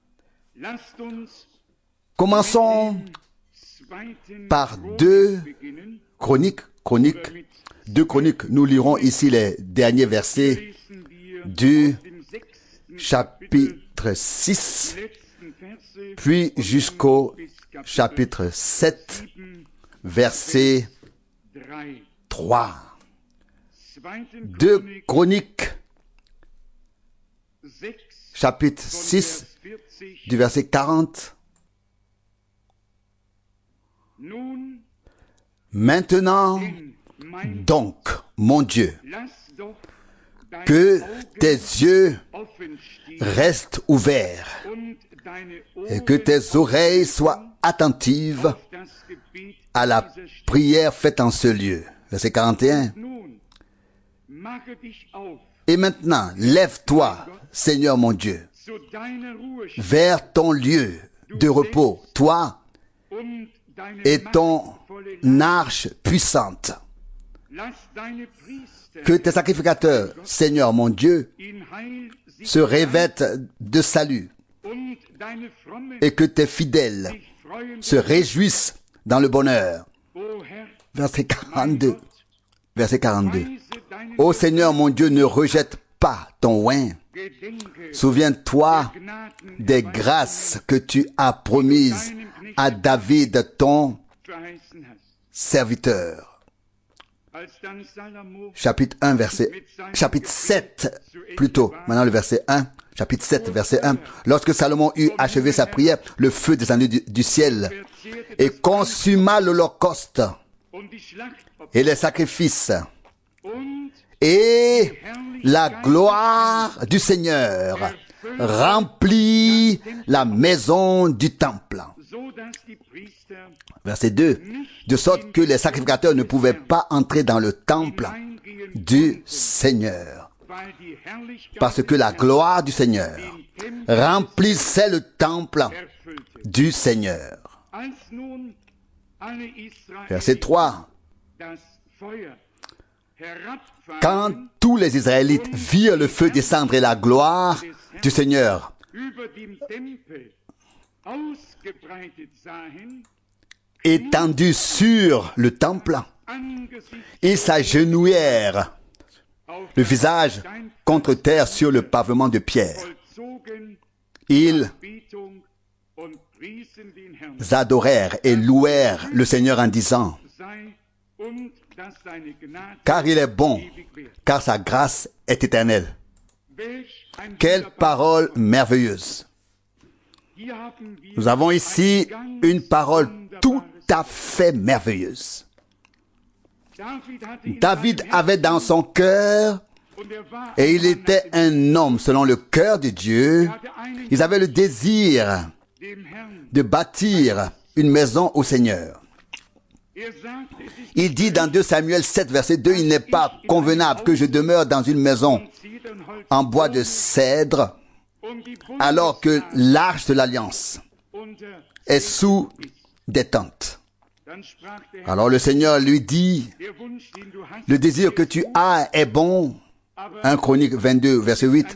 Commençons par deux chroniques. Chroniques. Deux chroniques. Nous lirons ici les derniers versets du chapitre six, puis jusqu'au chapitre sept, verset trois. Deux Chroniques, chapitre six, du verset quarante. Maintenant, donc, mon Dieu, que tes yeux restent ouverts et que tes oreilles soient attentives à la prière faite en ce lieu. Verset quarante et un. Et maintenant, lève-toi, Seigneur mon Dieu, vers ton lieu de repos, toi et ton arche puissante. Que tes sacrificateurs, Seigneur mon Dieu, se revêtent de salut et que tes fidèles se réjouissent dans le bonheur. Verset quarante-deux. Verset quarante-deux. Ô Seigneur mon Dieu, ne rejette pas ton oint. Souviens-toi des grâces que tu as promises à David, ton serviteur. Chapitre un, verset, chapitre sept, plutôt, maintenant le verset un, chapitre sept, verset un. Lorsque Salomon eut achevé sa prière, le feu descendit du, du ciel et consuma l'holocauste et les sacrifices. Et la gloire du Seigneur remplit la maison du temple. Verset deux. De sorte que les sacrificateurs ne pouvaient pas entrer dans le temple du Seigneur. Parce que la gloire du Seigneur remplissait le temple du Seigneur. Verset trois. Quand tous les Israélites virent le feu descendre et la gloire du Seigneur étendue sur le temple, ils s'agenouillèrent, le visage contre terre sur le pavement de pierre. Ils adorèrent et louèrent le Seigneur en disant: car il est bon, car sa grâce est éternelle. Quelle parole merveilleuse! Nous avons ici une parole tout à fait merveilleuse. David avait dans son cœur, et il était un homme selon le cœur de Dieu, il avait le désir de bâtir une maison au Seigneur. Il dit dans deux Samuel sept, verset deux, « Il n'est pas convenable que je demeure dans une maison en bois de cèdre, alors que l'arche de l'alliance est sous des tentes. » Alors le Seigneur lui dit, « Le désir que tu as est bon. » un Chronique vingt-deux, verset huit.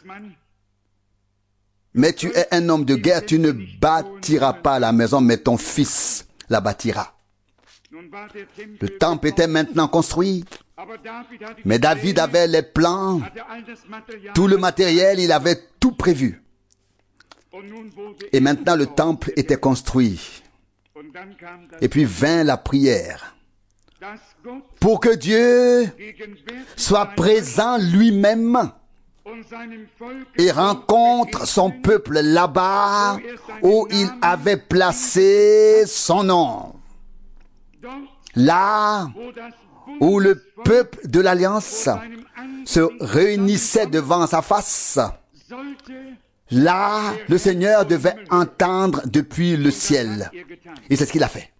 « Mais tu es un homme de guerre, tu ne bâtiras pas la maison, mais ton fils la bâtira. » Le temple était maintenant construit, mais David avait les plans, tout le matériel, il avait tout prévu. Et maintenant le temple était construit. Et puis vint la prière pour que Dieu soit présent lui-même et rencontre son peuple là-bas où il avait placé son nom. Là où le peuple de l'Alliance se réunissait devant sa face, là, le Seigneur devait entendre depuis le ciel. Et c'est ce qu'il a fait.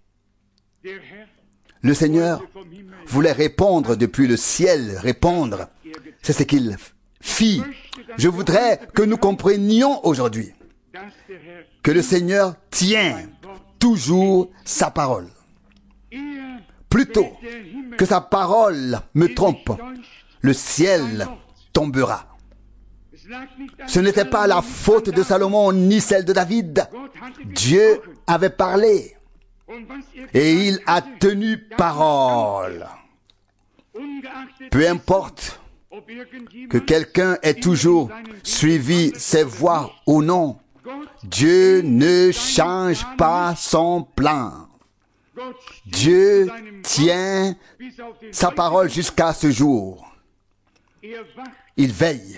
Le Seigneur voulait répondre depuis le ciel, répondre. C'est ce qu'il fit. Je voudrais que nous comprenions aujourd'hui que le Seigneur tient toujours sa parole. Plutôt que sa parole me trompe, le ciel tombera. Ce n'était pas la faute de Salomon ni celle de David. Dieu avait parlé et il a tenu parole. Peu importe que quelqu'un ait toujours suivi ses voies ou non, Dieu ne change pas son plan. Dieu tient sa parole jusqu'à ce jour. Il veille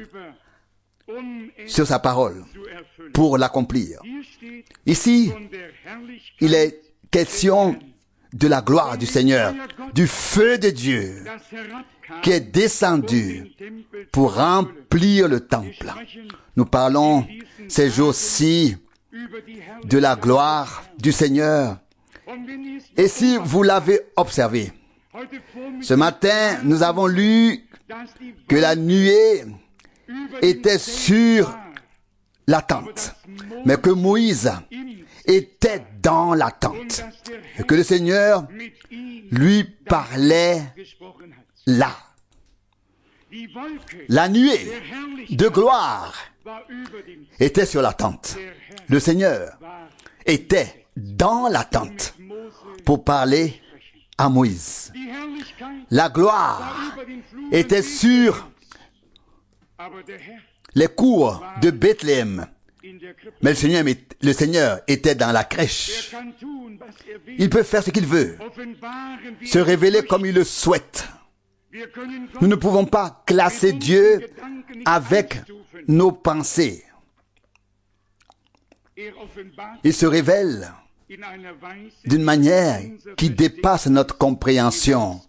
sur sa parole pour l'accomplir. Ici, il est question de la gloire du Seigneur, du feu de Dieu qui est descendu pour remplir le temple. Nous parlons ces jours-ci de la gloire du Seigneur. Et si vous l'avez observé, ce matin, nous avons lu que la nuée était sur la tente, mais que Moïse était dans la tente, et que le Seigneur lui parlait là. La nuée de gloire était sur la tente. Le Seigneur était dans la tente pour parler à Moïse. La gloire était sur les cours de Bethléem. Mais le Seigneur, le Seigneur était dans la crèche. Il peut faire ce qu'il veut, se révéler comme il le souhaite. Nous ne pouvons pas classer Dieu avec nos pensées. Il se révèle d'une manière qui dépasse notre compréhension.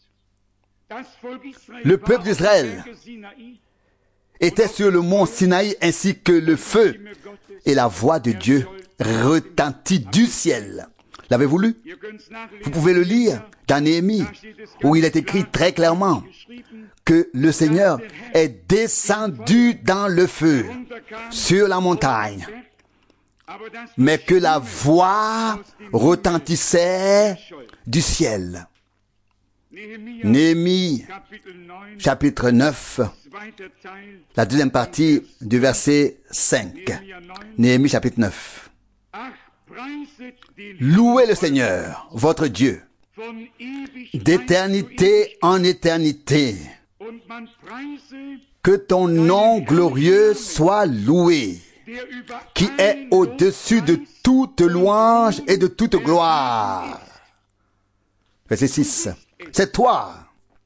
Le peuple d'Israël était sur le mont Sinaï ainsi que le feu et la voix de Dieu retentit du ciel. L'avez-vous lu? Vous pouvez le lire dans Néhémie, où il est écrit très clairement que le Seigneur est descendu dans le feu sur la montagne, mais que la voix retentissait du ciel. Néhémie, chapitre neuf, la deuxième partie du verset cinq. Néhémie, chapitre neuf. Louez le Seigneur, votre Dieu, d'éternité en éternité. Que ton nom glorieux soit loué, qui est au-dessus de toute louange et de toute gloire. Verset six. C'est toi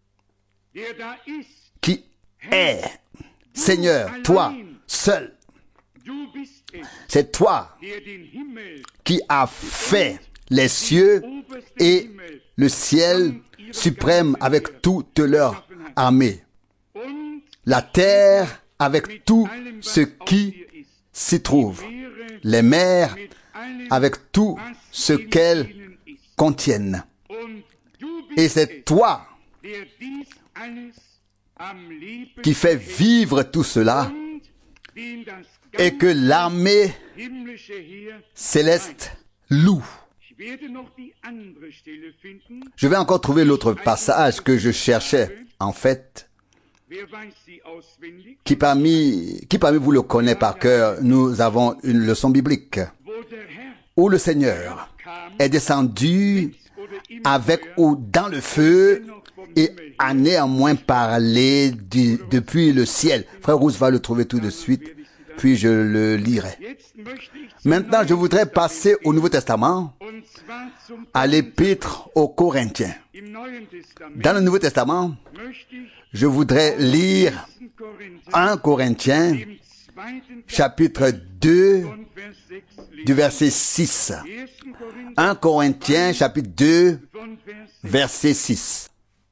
qui es, Seigneur, toi seul. C'est toi qui as fait les cieux et le ciel suprême avec toute leur armée, la terre avec tout ce qui s'y trouve, les mers avec tout ce qu'elles contiennent. Et c'est toi qui fais vivre tout cela et que l'armée céleste loue. Je vais encore trouver l'autre passage que je cherchais, en fait, qui parmi, qui parmi vous le connaît par cœur. Nous avons une leçon biblique où le Seigneur est descendu avec ou dans le feu et a néanmoins parlé du, depuis le ciel. Frère Rousse va le trouver tout de suite, puis je le lirai. Maintenant, je voudrais passer au Nouveau Testament, à l'épître aux Corinthiens. Dans le Nouveau Testament, je voudrais lire un Corinthiens, chapitre deux, du verset six. un Corinthiens, chapitre deux, verset six.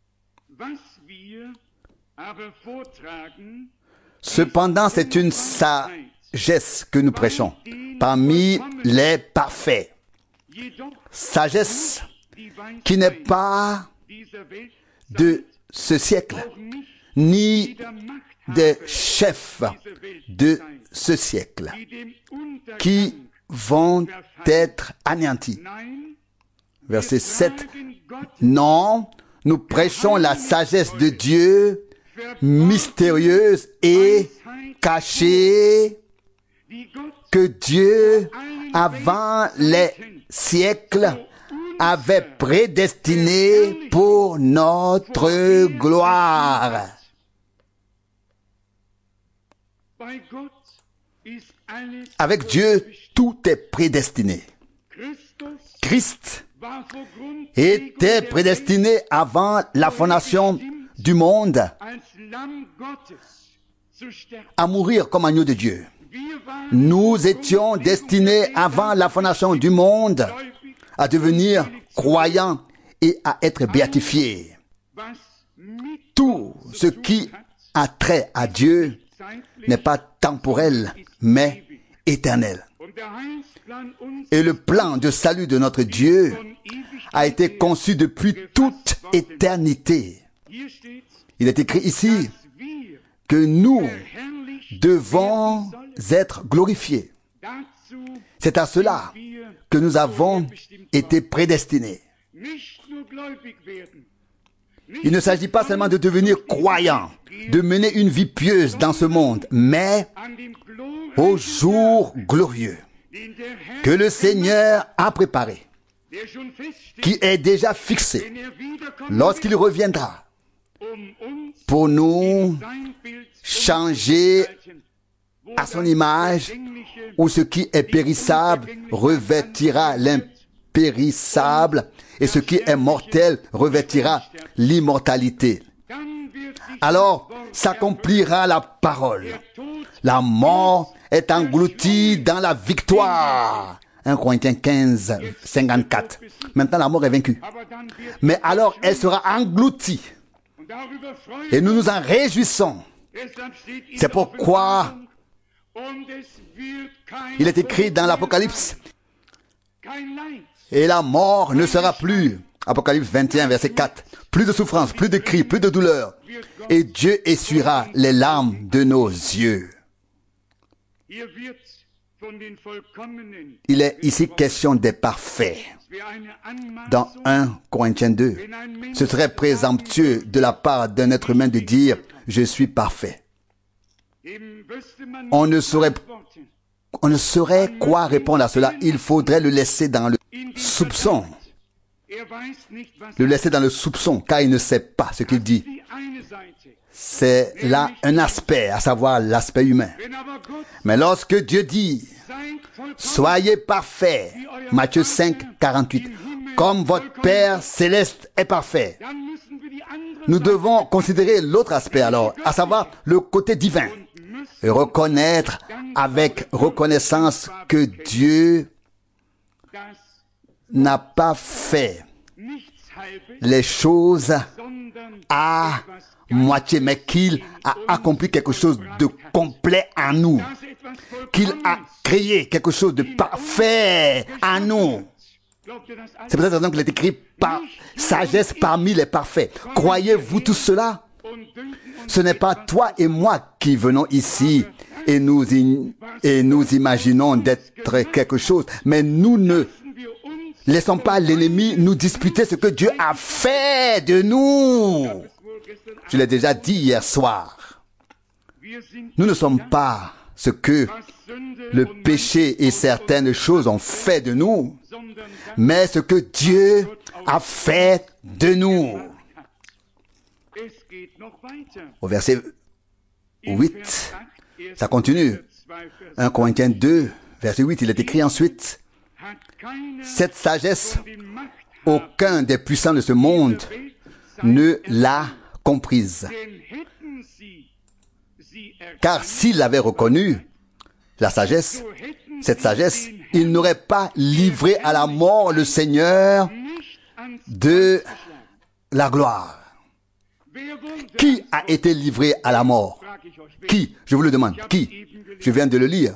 Cependant, c'est une sagesse que nous prêchons parmi les parfaits. Sagesse qui n'est pas de ce siècle, ni des chefs de ce siècle, qui vont être anéantis. Verset sept. Non, nous prêchons la sagesse de Dieu, mystérieuse et cachée, que Dieu, avant les siècles, avait prédestinée pour notre gloire. Avec Dieu, tout est prédestiné. Christ était prédestiné avant la fondation du monde à mourir comme agneau de Dieu. Nous étions destinés avant la fondation du monde à devenir croyants et à être béatifiés. Tout ce qui a trait à Dieu n'est pas temporel, mais éternel. Et le plan de salut de notre Dieu a été conçu depuis toute éternité. Il est écrit ici que nous devons être glorifiés. C'est à cela que nous avons été prédestinés. Il ne s'agit pas seulement de devenir croyants, de mener une vie pieuse dans ce monde, mais au jour glorieux que le Seigneur a préparé, qui est déjà fixé lorsqu'il reviendra pour nous changer à son image, où ce qui est périssable revêtira l'impérissable et ce qui est mortel revêtira l'immortalité. Alors s'accomplira la parole. La mort est engloutie dans la victoire. un Corinthiens quinze, cinquante-quatre. Maintenant, la mort est vaincue. Mais alors, elle sera engloutie. Et nous nous en réjouissons. C'est pourquoi il est écrit dans l'Apocalypse, et la mort ne sera plus. Apocalypse vingt et un, verset quatre. Plus de souffrance, plus de cris, plus de douleur. Et Dieu essuiera les larmes de nos yeux. Il est ici question des parfaits. Dans un Corinthiens deux, ce serait présomptueux de la part d'un être humain de dire « Je suis parfait ». On ne saurait, on ne saurait quoi répondre à cela. Il faudrait le laisser dans le soupçon. Le laisser dans le soupçon, car il ne sait pas ce qu'il dit. C'est là un aspect, à savoir l'aspect humain. Mais lorsque Dieu dit « Soyez parfaits », Matthieu cinq, quarante-huit, comme votre Père céleste est parfait, nous devons considérer l'autre aspect alors, à savoir le côté divin, et reconnaître avec reconnaissance que Dieu n'a pas fait les choses à moitié, mais qu'il a accompli quelque chose de complet en nous, qu'il a créé quelque chose de parfait en nous. C'est pour cette raison qu'il est écrit par sagesse parmi les parfaits. Croyez-vous tout cela? Ce n'est pas toi et moi qui venons ici et nous, in, et nous imaginons d'être quelque chose, mais nous ne laissons pas l'ennemi nous disputer ce que Dieu a fait de nous. Je l'ai déjà dit hier soir. Nous ne sommes pas ce que le péché et certaines choses ont fait de nous, mais ce que Dieu a fait de nous. Au verset huit, ça continue. un Corinthiens deux, verset huit, il est écrit ensuite: cette sagesse, aucun des puissants de ce monde ne l'a comprise. Car s'il l'avait reconnue, la sagesse, cette sagesse, il n'aurait pas livré à la mort le Seigneur de la gloire. Qui a été livré à la mort? Qui? Je vous le demande. Qui? Je viens de le lire.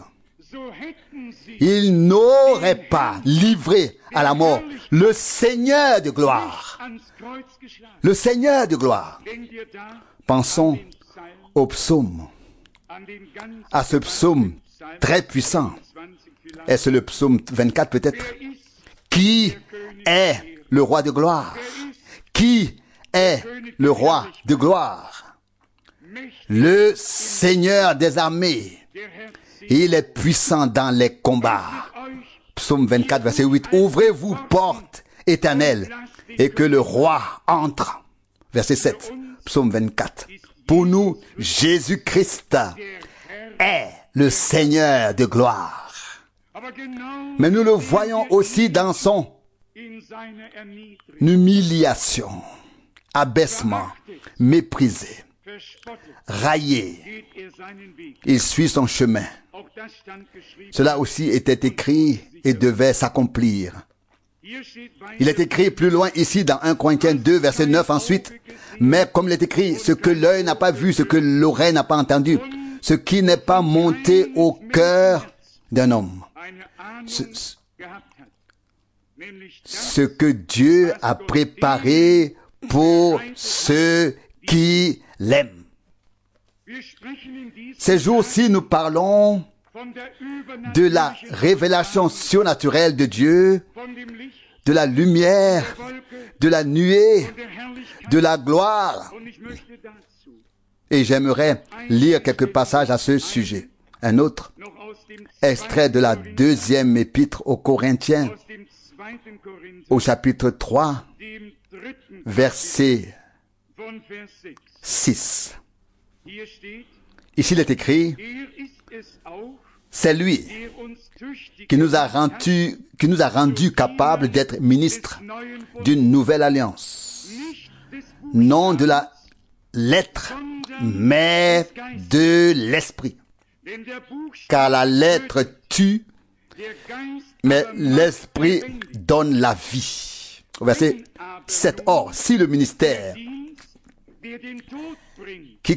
Il n'aurait pas livré à la mort le Seigneur de gloire. Le Seigneur de gloire. Pensons au psaume, à ce psaume très puissant. Est-ce le psaume vingt-quatre peut-être? Qui est le roi de gloire? Qui est le roi de gloire? Le Seigneur des armées. Il est puissant dans les combats. Psaume vingt-quatre, verset huit. Ouvrez-vous, portes éternelles, et que le roi entre. Verset sept. Psaume vingt-quatre. Pour nous, Jésus-Christ est le Seigneur de gloire. Mais nous le voyons aussi dans son humiliation, abaissement, méprisé, raillé. Il suit son chemin. Cela aussi était écrit et devait s'accomplir. Il est écrit plus loin ici dans un Corinthiens deux, verset neuf ensuite. Mais comme il est écrit, ce que l'œil n'a pas vu, ce que l'oreille n'a pas entendu, ce qui n'est pas monté au cœur d'un homme. Ce, ce que Dieu a préparé pour ceux qui l'aiment. Ces jours-ci, nous parlons de la révélation surnaturelle de Dieu, de la lumière, de la nuée, de la gloire. Et j'aimerais lire quelques passages à ce sujet. Un autre extrait de la deuxième épître aux Corinthiens, au chapitre trois, verset six. Ici, il est écrit: c'est lui qui nous a rendu, qui nous a rendu capables d'être ministres d'une nouvelle alliance. Non de la lettre, mais de l'esprit. Car la lettre tue, mais l'esprit donne la vie. Au verset sept. Or, si le ministère qui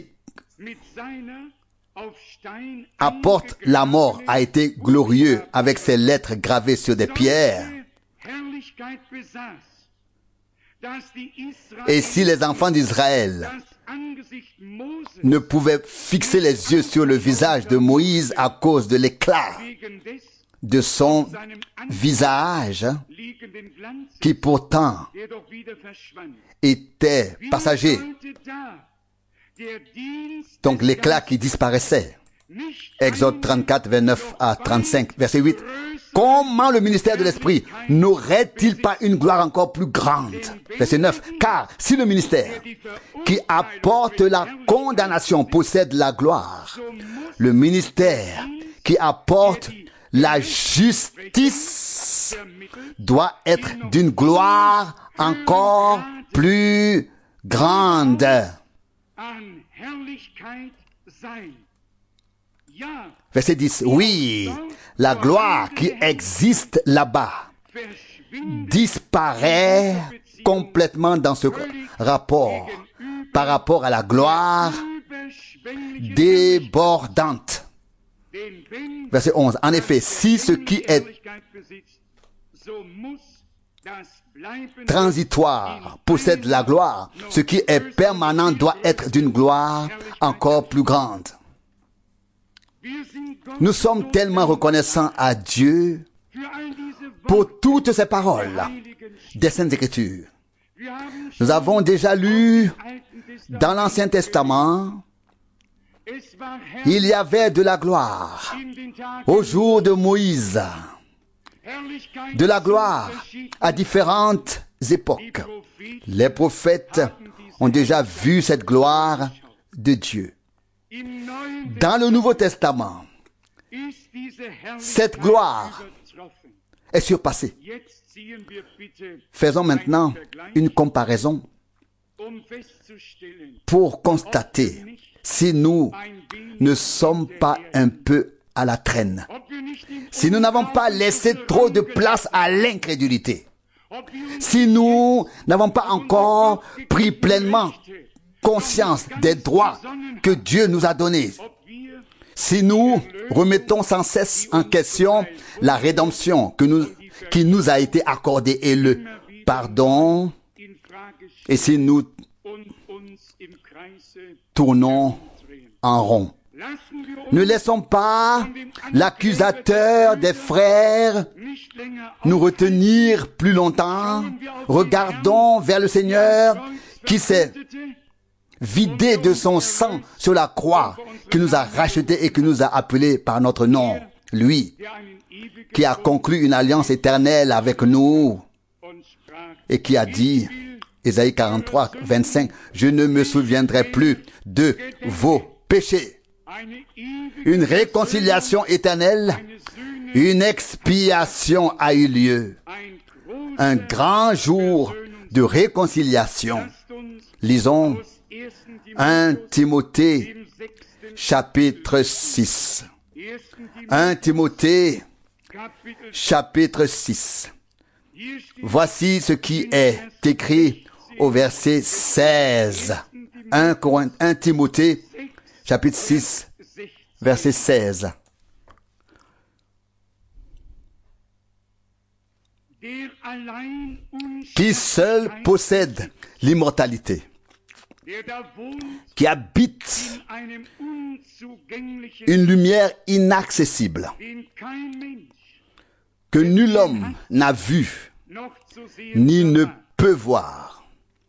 apporte la mort a été glorieux avec ses lettres gravées sur des pierres, et si les enfants d'Israël ne pouvaient fixer les yeux sur le visage de Moïse à cause de l'éclat de son visage, qui pourtant était passager, donc l'éclat qui disparaissait. Exode trente-quatre, vingt-neuf à trente-cinq, verset huit. Comment le ministère de l'Esprit n'aurait-il pas une gloire encore plus grande? Verset neuf. Car si le ministère qui apporte la condamnation possède la gloire, le ministère qui apporte la justice doit être d'une gloire encore plus grande. Verset dix. Oui, la gloire qui existe là-bas disparaît complètement dans ce rapport par rapport à la gloire débordante. Verset onze. En effet, si ce qui est transitoire possède la gloire, ce qui est permanent doit être d'une gloire encore plus grande. Nous sommes tellement reconnaissants à Dieu pour toutes ces paroles des Saintes Écritures. Nous avons déjà lu dans l'Ancien Testament, il y avait de la gloire au jour de Moïse, de la gloire à différentes époques. Les prophètes ont déjà vu cette gloire de Dieu. Dans le Nouveau Testament, cette gloire est surpassée. Faisons maintenant une comparaison pour constater si nous ne sommes pas un peu à la traîne, si nous n'avons pas laissé trop de place à l'incrédulité, si nous n'avons pas encore pris pleinement conscience des droits que Dieu nous a donnés, si nous remettons sans cesse en question la rédemption que nous, qui nous a été accordée et le pardon, et si nous tournons en rond. Ne laissons pas l'accusateur des frères nous retenir plus longtemps. Regardons vers le Seigneur qui s'est vidé de son sang sur la croix, qui nous a rachetés et qui nous a appelés par notre nom. Lui qui a conclu une alliance éternelle avec nous et qui a dit, Ésaïe quarante-trois, vingt-cinq, « Je ne me souviendrai plus de vos péchés. » Une réconciliation éternelle, une expiation a eu lieu. Un grand jour de réconciliation. Lisons un Timothée, chapitre six. un Timothée, chapitre six. Voici ce qui est écrit au verset seize. un Timothée, chapitre six, verset seize. Qui seul possède l'immortalité, qui habite une lumière inaccessible, que nul homme n'a vu, ni ne peut voir,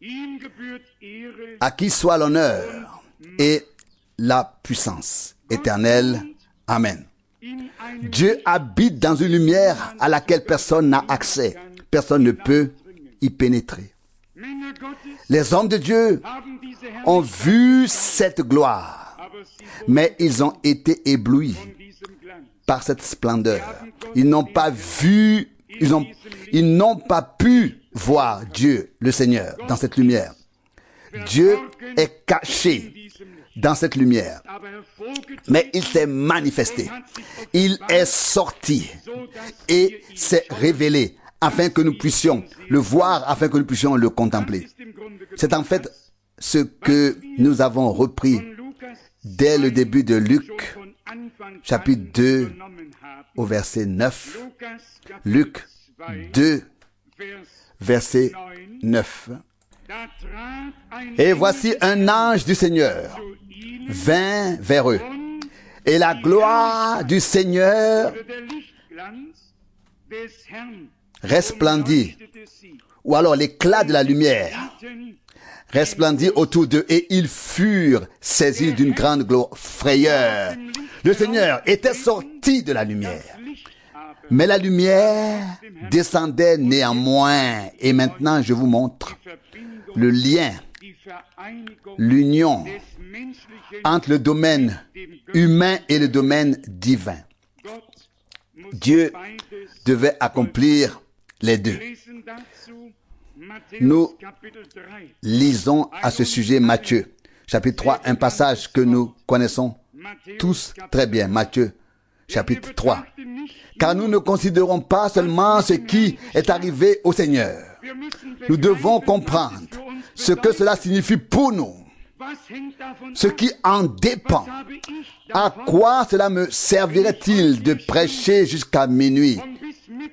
à qui soit l'honneur et la puissance éternelle. Amen. Dieu habite dans une lumière à laquelle personne n'a accès. Personne ne peut y pénétrer. Les hommes de Dieu ont vu cette gloire, mais ils ont été éblouis par cette splendeur. Ils n'ont pas vu, ils ont, ils n'ont pas pu voir Dieu, le Seigneur, dans cette lumière. Dieu est caché dans cette lumière, mais il s'est manifesté. Il est sorti et s'est révélé afin que nous puissions le voir, afin que nous puissions le contempler. C'est en fait ce que nous avons repris dès le début de Luc, chapitre deux, au verset neuf. Luc deux, verset neuf. Et voici un ange du Seigneur vint vers eux, et la gloire du Seigneur resplendit, ou alors l'éclat de la lumière resplendit autour d'eux, et ils furent saisis d'une grande frayeur. Le Seigneur était sorti de la lumière, mais la lumière descendait néanmoins. Et maintenant, je vous montre le lien, l'union entre le domaine humain et le domaine divin. Dieu devait accomplir les deux. Nous lisons à ce sujet Matthieu, chapitre trois, un passage que nous connaissons tous très bien. Matthieu, chapitre trois. Car nous ne considérons pas seulement ce qui est arrivé au Seigneur. Nous devons comprendre ce que cela signifie pour nous, ce qui en dépend. À quoi cela me servirait-il de prêcher jusqu'à minuit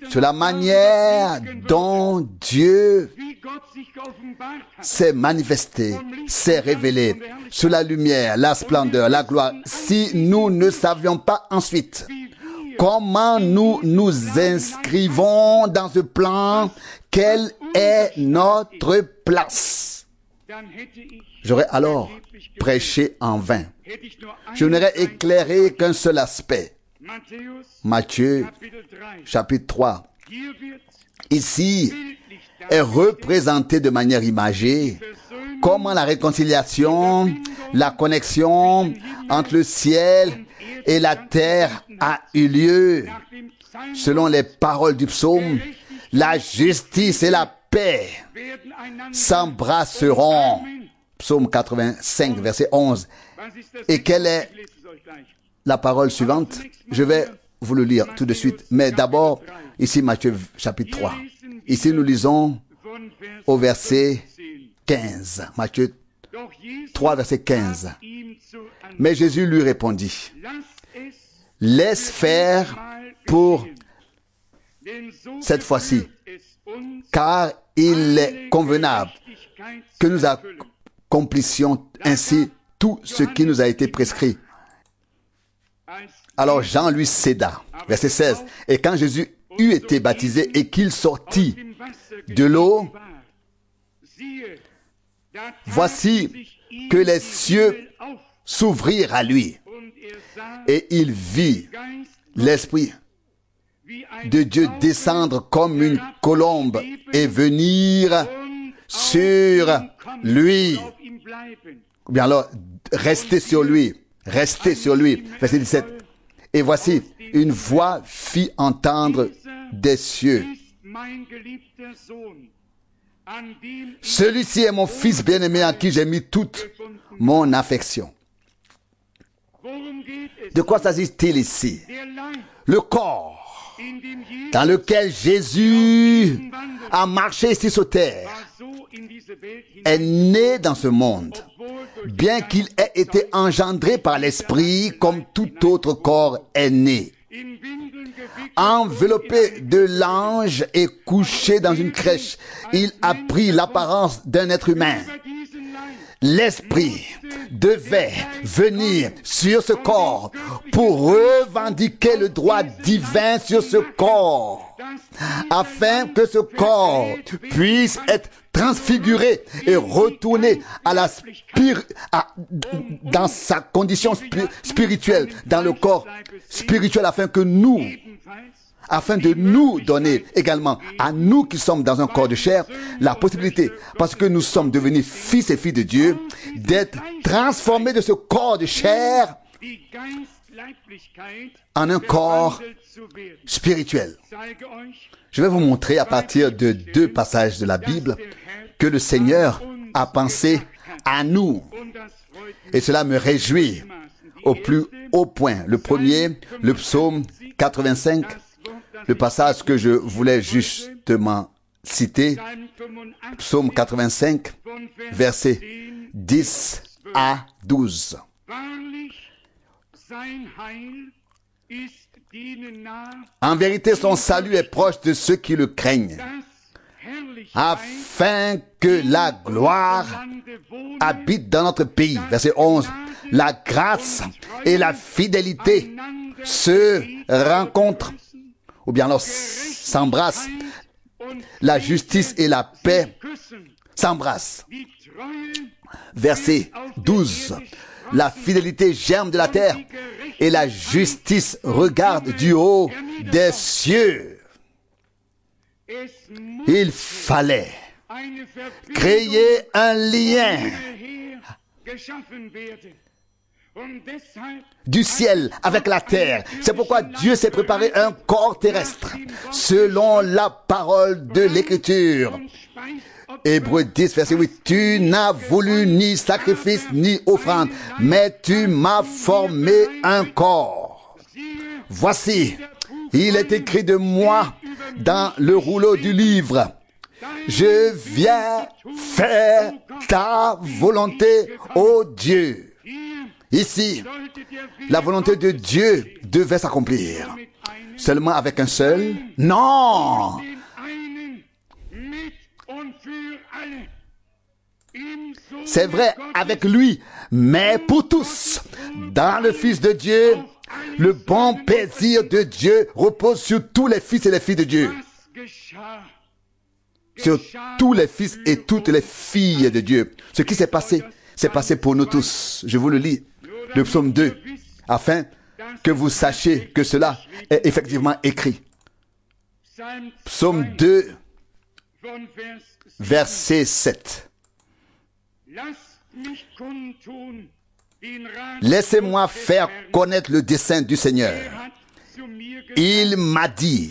sur la manière dont Dieu s'est manifesté, s'est révélé, sur la lumière, la splendeur, la gloire. Si nous ne savions pas ensuite comment nous nous inscrivons dans ce plan, quelle est notre place, j'aurais alors prêché en vain. Je n'aurais éclairé qu'un seul aspect. Matthieu, chapitre trois. Ici est représenté de manière imagée comment la réconciliation, la connexion entre le ciel et la terre a eu lieu. Selon les paroles du psaume, la justice et la paix s'embrasseront. Psaume quatre-vingt-cinq, verset onze. Et quelle est la parole suivante? Je vais vous le lire tout de suite. Mais d'abord, ici Matthieu chapitre trois. Ici nous lisons au verset quinze. Matthieu trois, verset quinze. Mais Jésus lui répondit, laisse faire pour cette fois-ci, car il est convenable que nous accomplissions ainsi tout ce qui nous a été prescrit. Alors Jean lui céda. Verset seize. Et quand Jésus eut été baptisé et qu'il sortit de l'eau, voici que les cieux s'ouvrirent à lui. Et il vit l'Esprit de Dieu descendre comme une colombe et venir sur lui. Ou bien alors, rester sur lui. Rester sur lui. Verset dix-sept. Et voici, une voix fit entendre des cieux. Celui-ci est mon fils bien-aimé en qui j'ai mis toute mon affection. De quoi s'agit-il ici? Le corps dans lequel Jésus a marché ici sur terre est né dans ce monde, bien qu'il ait été engendré par l'Esprit comme tout autre corps est né. Enveloppé de l'ange et couché dans une crèche, il a pris l'apparence d'un être humain. L'Esprit devait venir sur ce corps pour revendiquer le droit divin sur ce corps, afin que ce corps puisse être transfiguré et retourné à la spir, à, dans sa condition spi- spirituelle, dans le corps spirituel, afin que nous, afin de nous donner également, à nous qui sommes dans un corps de chair, la possibilité, parce que nous sommes devenus fils et filles de Dieu, d'être transformés de ce corps de chair en un corps spirituel. Je vais vous montrer à partir de deux passages de la Bible que le Seigneur a pensé à nous. Et cela me réjouit au plus haut point. Le premier, le psaume quatre-vingt-cinq, le passage que je voulais justement citer, psaume quatre-vingt-cinq, versets dix à douze. En vérité, son salut est proche de ceux qui le craignent, afin que la gloire habite dans notre pays. Verset onze. La grâce et la fidélité se rencontrent, ou bien alors s'embrassent. La justice et la paix s'embrassent. Verset douze. La fidélité germe de la terre et la justice regarde du haut des cieux. Il fallait créer un lien du ciel avec la terre. C'est pourquoi Dieu s'est préparé un corps terrestre selon la parole de l'Écriture. Hébreux dix, verset huit. Tu n'as voulu ni sacrifice ni offrande, mais tu m'as formé un corps. Voici, il est écrit de moi dans le rouleau du livre. Je viens faire ta volonté, ô Dieu. Ici, la volonté de Dieu devait s'accomplir. Seulement avec un seul? Non! C'est vrai avec lui, mais pour tous. Dans le Fils de Dieu, le bon plaisir de Dieu repose sur tous les fils et les filles de Dieu. Sur tous les fils et toutes les filles de Dieu. Ce qui s'est passé, s'est passé pour nous tous. Je vous le lis, le psaume deux, afin que vous sachiez que cela est effectivement écrit. Psaume deux, verset sept. Laissez-moi faire connaître le dessein du Seigneur. Il m'a dit,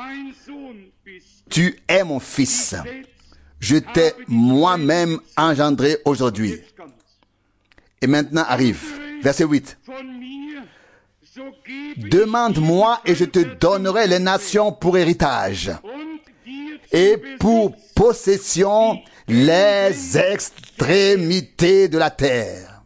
tu es mon fils. Je t'ai moi-même engendré aujourd'hui. Et maintenant arrive, verset huit. Demande-moi et je te donnerai les nations pour héritage et pour possession les extrémités de la terre.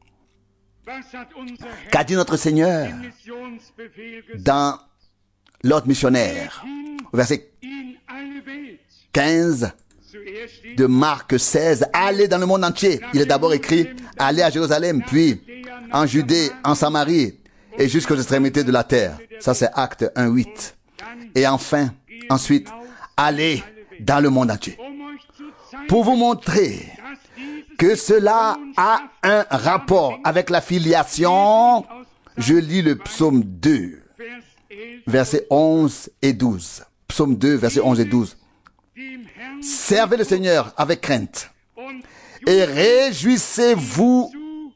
Qu'a dit notre Seigneur dans l'ordre missionnaire, verset quinze de Marc seize, allez dans le monde entier. Il est d'abord écrit, allez à Jérusalem, puis en Judée, en Samarie, et jusqu'aux extrémités de la terre. Ça, c'est Acte un, huit. Et enfin, ensuite, allez dans le monde entier. Pour vous montrer que cela a un rapport avec la filiation, je lis le psaume deux, versets onze et douze. Psaume deux, versets onze et douze. Servez le Seigneur avec crainte et réjouissez-vous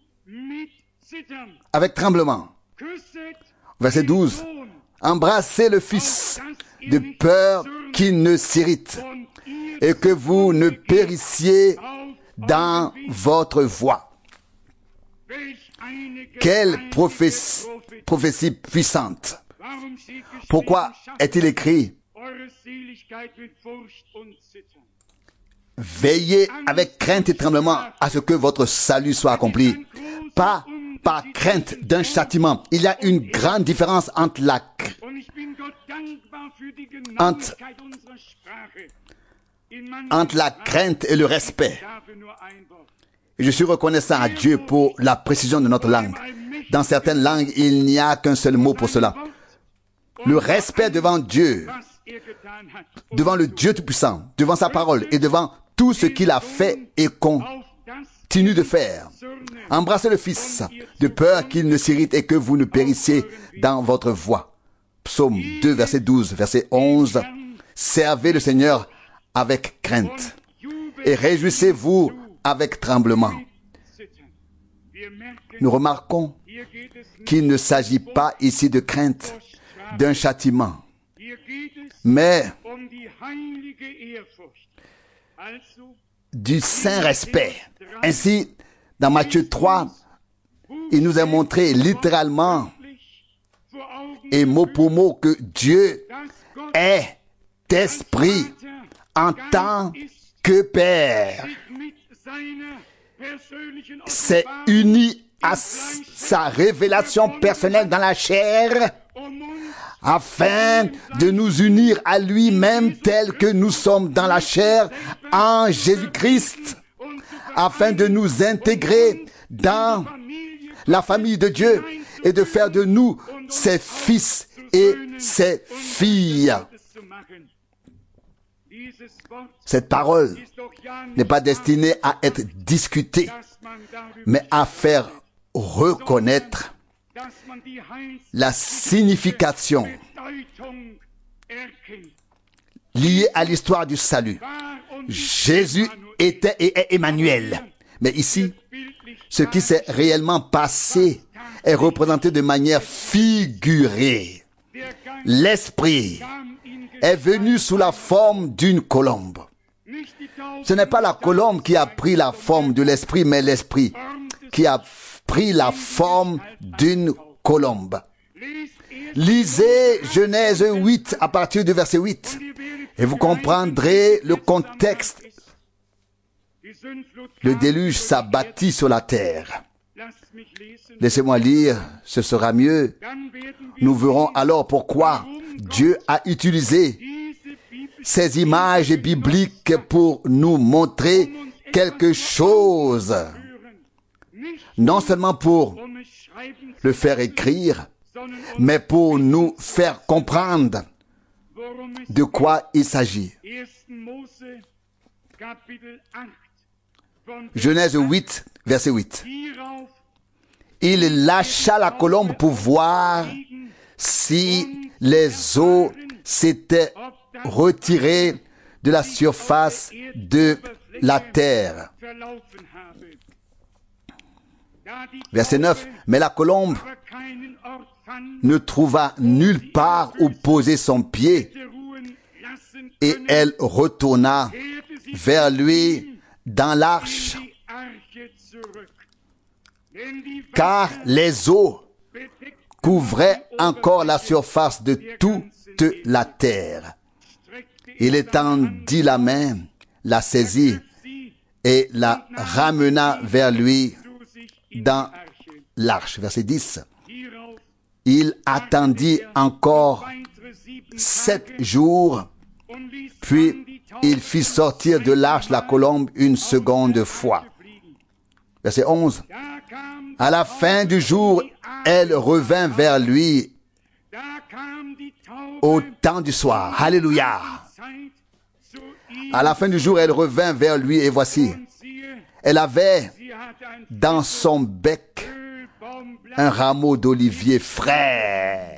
avec tremblement. Verset douze. Embrassez le Fils de peur qu'il ne s'irrite et que vous ne périssiez dans votre voie. Quelle prophétie, prophétie puissante. Pourquoi est-il écrit veillez avec crainte et tremblement à ce que votre salut soit accompli. Pas par crainte d'un châtiment. Il y a une grande différence entre la, entre, entre la crainte et le respect. Et je suis reconnaissant à Dieu pour la précision de notre langue. Dans certaines langues, il n'y a qu'un seul mot pour cela. Le respect devant Dieu, devant le Dieu Tout-Puissant, devant sa parole et devant tout ce qu'il a fait et continue de faire. Embrassez le Fils, de peur qu'il ne s'irrite et que vous ne périssiez dans votre voie. Psaume deux, verset douze, verset onze. Servez le Seigneur avec crainte et réjouissez-vous avec tremblement. Nous remarquons qu'il ne s'agit pas ici de crainte, d'un châtiment, mais du saint respect. Ainsi, dans Matthieu trois, il nous a montré littéralement et mot pour mot que Dieu est esprit en tant que Père. C'est uni à sa révélation personnelle dans la chair afin de nous unir à lui-même tel que nous sommes dans la chair en Jésus-Christ, afin de nous intégrer dans la famille de Dieu et de faire de nous ses fils et ses filles. Cette parole n'est pas destinée à être discutée, mais à faire reconnaître la signification liée à l'histoire du salut. Jésus était et est Emmanuel. Mais ici, ce qui s'est réellement passé est représenté de manière figurée. L'Esprit est venu sous la forme d'une colombe. Ce n'est pas la colombe qui a pris la forme de l'Esprit, mais l'Esprit qui a pris la forme d'une colombe. Lisez Genèse huit à partir du verset huit et vous comprendrez le contexte. Le déluge s'abattit sur la terre. Laissez-moi lire, ce sera mieux. Nous verrons alors pourquoi Dieu a utilisé ces images bibliques pour nous montrer quelque chose. Non seulement pour le faire écrire, mais pour nous faire comprendre de quoi il s'agit. Genèse huit, verset huit. Il lâcha la colombe pour voir si les eaux s'étaient retirées de la surface de la terre. Verset neuf. Mais la colombe ne trouva nulle part où poser son pied et elle retourna vers lui dans l'arche, car les eaux couvraient encore la surface de toute la terre. Il étendit la main, la saisit et la ramena vers lui dans l'arche. Verset dix. Il attendit encore sept jours, puis il fit sortir de l'arche la colombe une seconde fois. Verset onze. À la fin du jour, elle revint vers lui au temps du soir. Alléluia. À la fin du jour, elle revint vers lui et voici, elle avait dans son bec un rameau d'olivier frais.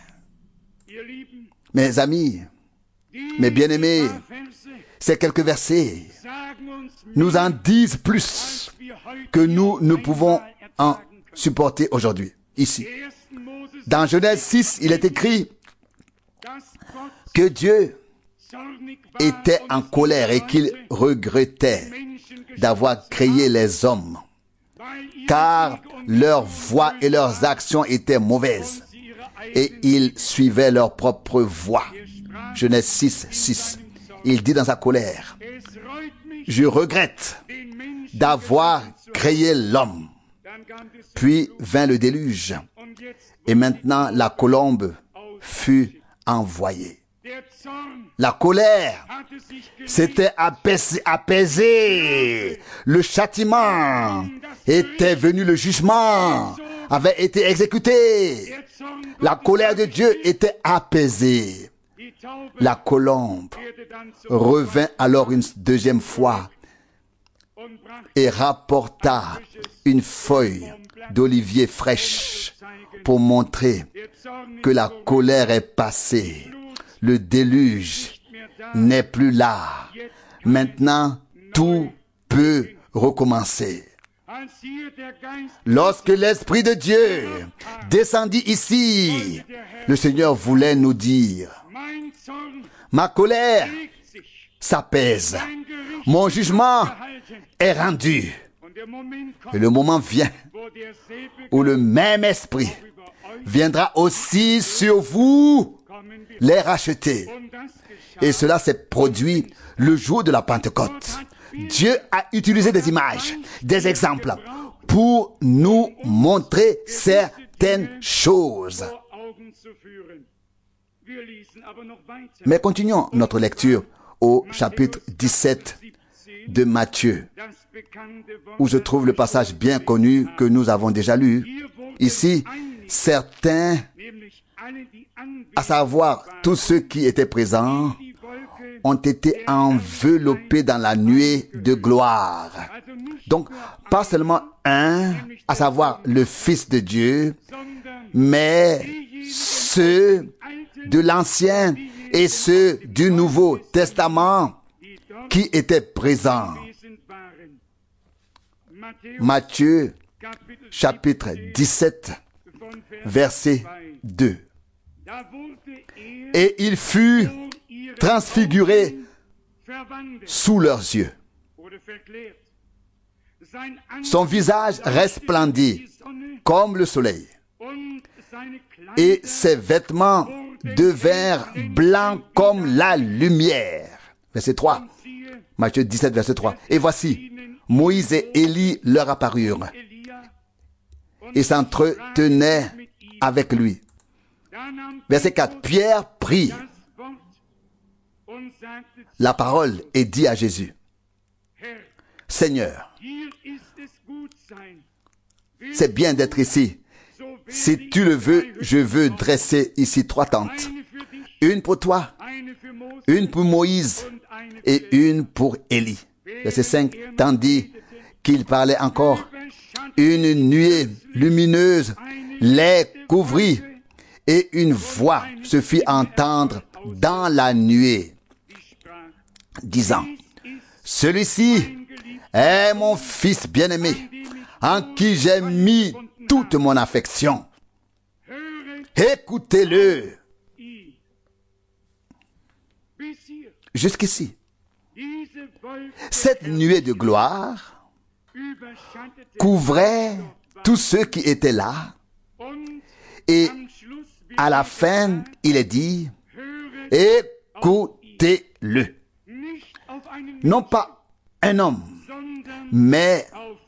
Mes amis, mes bien-aimés, ces quelques versets nous en disent plus que nous ne pouvons en supporter aujourd'hui, ici. Dans Genèse six, il est écrit que Dieu était en colère et qu'il regrettait d'avoir créé les hommes, car leurs voies et leurs actions étaient mauvaises et ils suivaient leur propre voie. Genèse six, six. Il dit dans sa colère, je regrette d'avoir créé l'homme. Puis vint le déluge et maintenant la colombe fut envoyée. La colère s'était apaisée, apaisée. Le châtiment était venu, le jugement avait été exécuté. La colère de Dieu était apaisée. La colombe revint alors une deuxième fois et rapporta une feuille d'olivier fraîche pour montrer que la colère est passée. Le déluge n'est plus là. Maintenant, tout peut recommencer. Lorsque l'Esprit de Dieu descendit ici, le Seigneur voulait nous dire, ma colère s'apaise, mon jugement est rendu. Et le moment vient où le même Esprit viendra aussi sur vous les racheter. Et cela s'est produit le jour de la Pentecôte. Dieu a utilisé des images, des exemples pour nous montrer certaines choses. Mais continuons notre lecture au chapitre dix-sept de Matthieu, où je trouve le passage bien connu que nous avons déjà lu. Ici, certains, à savoir tous ceux qui étaient présents, ont été enveloppés dans la nuée de gloire. Donc, pas seulement un, à savoir le Fils de Dieu, mais ceux de l'Ancien et ceux du Nouveau Testament qui étaient présents. Matthieu, chapitre dix-sept, verset deux. Et il fut transfiguré sous leurs yeux. Son visage resplendit comme le soleil, et ses vêtements devinrent blancs comme la lumière. Verset trois. Matthieu dix-sept, verset trois. Et voici, Moïse et Élie leur apparurent. et s'entretenait avec lui. Verset quatre. Pierre prit la parole et dit à Jésus, Seigneur, c'est bien d'être ici. Si tu le veux, je veux dresser ici trois tentes. Une pour toi, une pour Moïse et une pour Élie. Verset cinq. Tandis qu'il parlait encore, une nuée lumineuse les couvrit et une voix se fit entendre dans la nuée, disant, celui-ci est mon fils bien-aimé, en qui j'ai mis toute mon affection. Écoutez-le. Jusqu'ici, cette nuée de gloire couvrait tous ceux qui étaient là, et à la fin, il est dit, écoutez-le. Non pas un homme, mais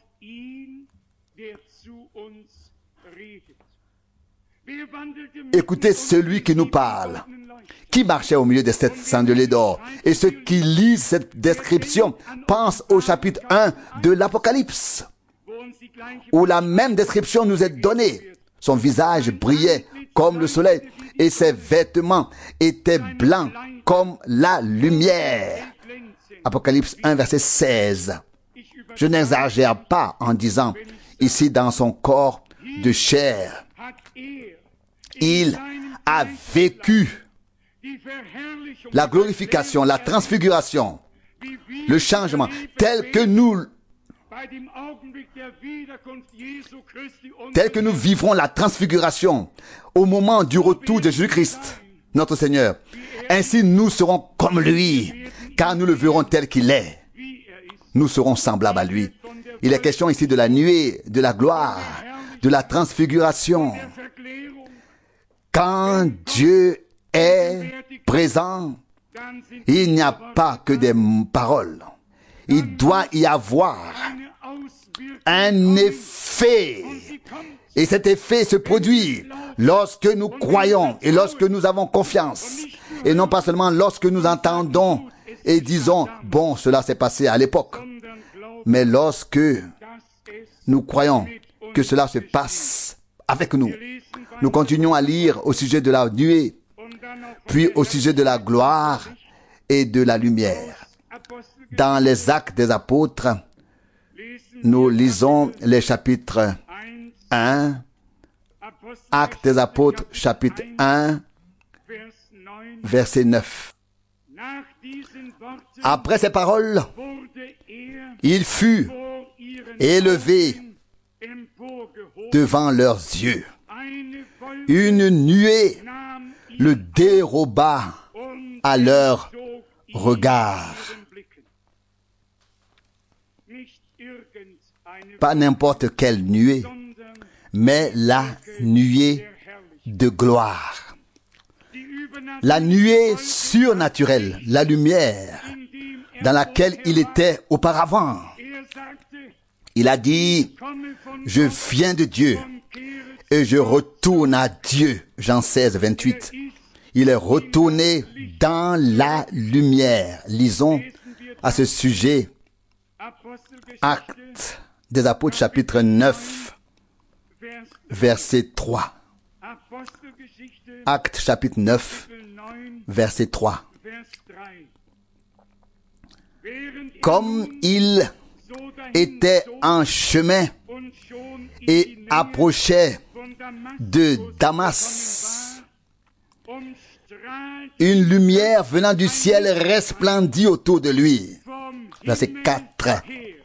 écoutez celui qui nous parle, qui marchait au milieu de sept chandeliers d'or. Et ceux qui lisent cette description pensent au chapitre un de l'Apocalypse, où la même description nous est donnée. Son visage brillait comme le soleil et ses vêtements étaient blancs comme la lumière. Apocalypse un, verset seize. Je n'exagère pas en disant, ici dans son corps de chair, il a vécu la glorification, la transfiguration, le changement, tel que nous, tel que nous vivrons la transfiguration au moment du retour de Jésus-Christ, notre Seigneur. Ainsi nous serons comme lui, car nous le verrons tel qu'il est. Nous serons semblables à lui. Il est question ici de la nuée, de la gloire, de la transfiguration. Quand Dieu est présent, il n'y a pas que des paroles. Il doit y avoir un effet. Et cet effet se produit lorsque nous croyons et lorsque nous avons confiance. Et non pas seulement lorsque nous entendons et disons, bon, cela s'est passé à l'époque. Mais lorsque nous croyons que cela se passe avec nous. Nous continuons à lire au sujet de la nuée, puis au sujet de la gloire et de la lumière. Dans les Actes des Apôtres, nous lisons les chapitres un, Actes des Apôtres, chapitre un, verset neuf. Après ces paroles, il fut élevé devant leurs yeux. Une nuée le déroba à leur regard. Pas n'importe quelle nuée, mais la nuée de gloire. La nuée surnaturelle, la lumière dans laquelle il était auparavant. Il a dit, je viens de Dieu et je retourne à Dieu. Jean seize, vingt-huit. Il est retourné dans la lumière. Lisons à ce sujet Actes des Apôtres, chapitre neuf, verset trois. Actes, chapitre neuf, verset trois. Comme il était en chemin et approchait de Damas, une lumière venant du ciel resplendit autour de lui. Verset quatre.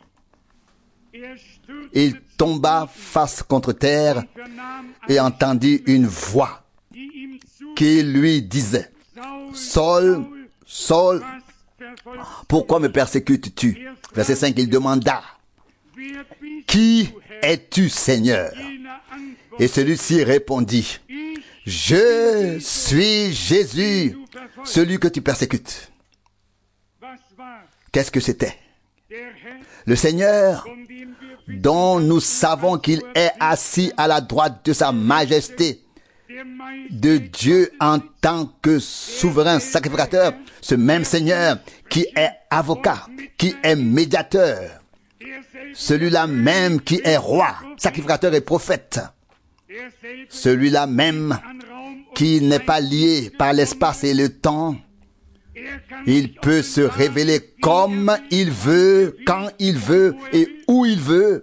Il tomba face contre terre et entendit une voix qui lui disait, Saul, Saul, pourquoi me persécutes-tu? Verset cinq, il demanda, qui es-tu, Seigneur? Et celui-ci répondit, je suis Jésus, celui que tu persécutes. Qu'est-ce que c'était? Le Seigneur dont nous savons qu'il est assis à la droite de sa majesté, de Dieu en tant que souverain sacrificateur, ce même Seigneur qui est avocat, qui est médiateur, celui-là même qui est roi, sacrificateur et prophète, celui-là même qui n'est pas lié par l'espace et le temps. Il peut se révéler comme il veut, quand il veut et où il veut.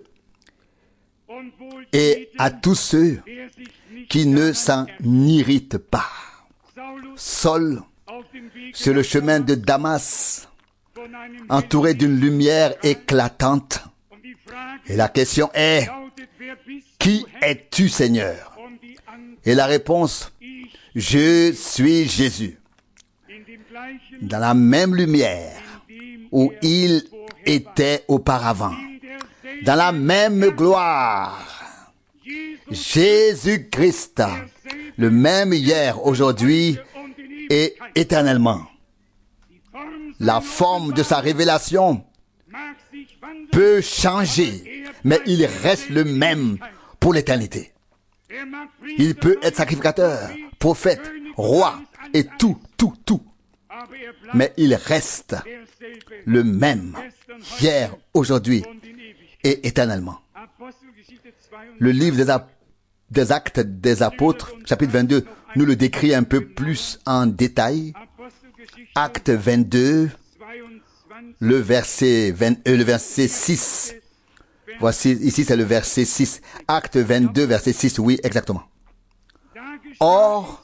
Et à tous ceux qui ne s'en irritent pas. Saul, sur le chemin de Damas, entouré d'une lumière éclatante. Et la question est, qui es-tu, Seigneur? Et la réponse, je suis Jésus. Dans la même lumière où il était auparavant, dans la même gloire, Jésus-Christ, le même hier, aujourd'hui et éternellement. La forme de sa révélation peut changer, mais il reste le même pour l'éternité. Il peut être sacrificateur, prophète, roi et tout, tout, tout. Mais il reste le même hier, aujourd'hui et éternellement. Le livre des, ap- des Actes des Apôtres, chapitre vingt-deux, nous le décrit un peu plus en détail. Acte vingt-deux, le verset, vingt, euh, le verset six. Voici, ici c'est le verset six. Acte vingt-deux, verset six, oui, exactement. Or,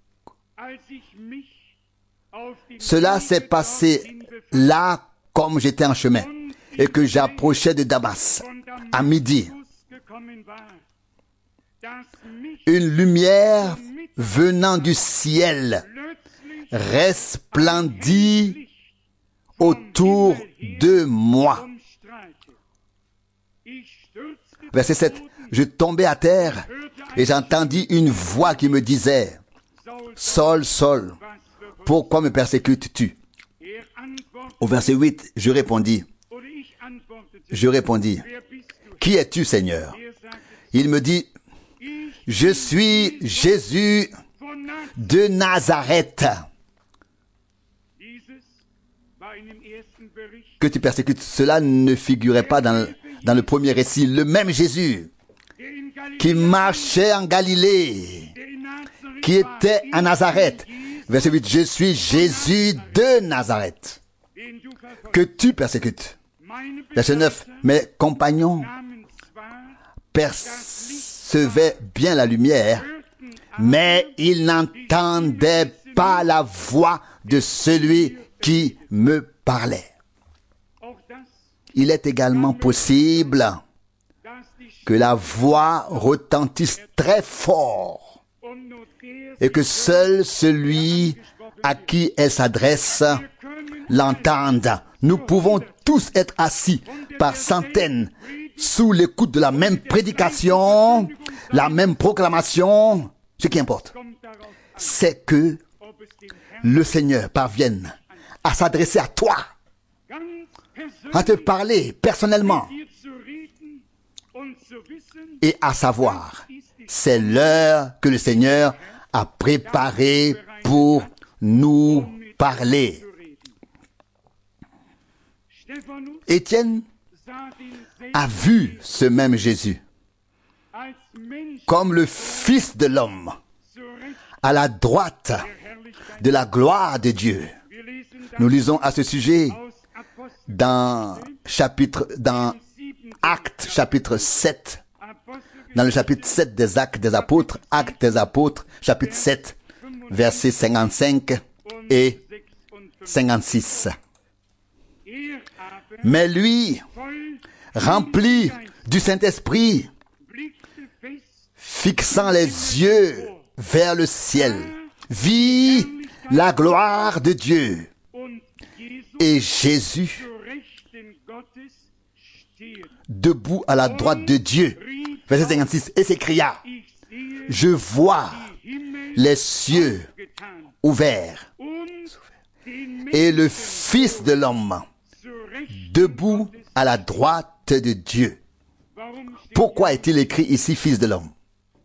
cela s'est passé là comme j'étais en chemin et que j'approchais de Damas à midi. Une lumière venant du ciel resplendit autour de moi. Verset sept. Je tombais à terre et j'entendis une voix qui me disait, Saul, Saul, pourquoi me persécutes-tu? Au verset huit, je répondis, je répondis, qui es-tu, Seigneur? Il me dit, je suis Jésus de Nazareth, que tu persécutes. Cela ne figurait pas dans, dans le premier récit. Le même Jésus qui marchait en Galilée, qui était à Nazareth. Verset huit, je suis Jésus de Nazareth, que tu persécutes. Verset neuf, mes compagnons percevaient bien la lumière, mais ils n'entendaient pas la voix de celui qui me parlait. Il est également possible que la voix retentisse très fort et que seul celui à qui elle s'adresse l'entende. Nous pouvons tous être assis par centaines sous l'écoute de la même prédication, la même proclamation. Ce qui importe, c'est que le Seigneur parvienne à s'adresser à toi, à te parler personnellement et à savoir, c'est l'heure que le Seigneur a préparée pour nous parler. Étienne a vu ce même Jésus comme le Fils de l'homme à la droite de la gloire de Dieu. Nous lisons à ce sujet dans chapitre, dans Actes chapitre sept, dans le chapitre sept des Actes des Apôtres, Actes des Apôtres, chapitre sept, versets cinquante-cinq et cinquante-six. Mais lui, rempli du Saint-Esprit, fixant les yeux vers le ciel, vit la gloire de Dieu et Jésus debout à la droite de Dieu. Verset cinquante-six, et s'écria, je vois les cieux ouverts et le Fils de l'homme debout à la droite de Dieu. Pourquoi est-il écrit ici Fils de l'homme?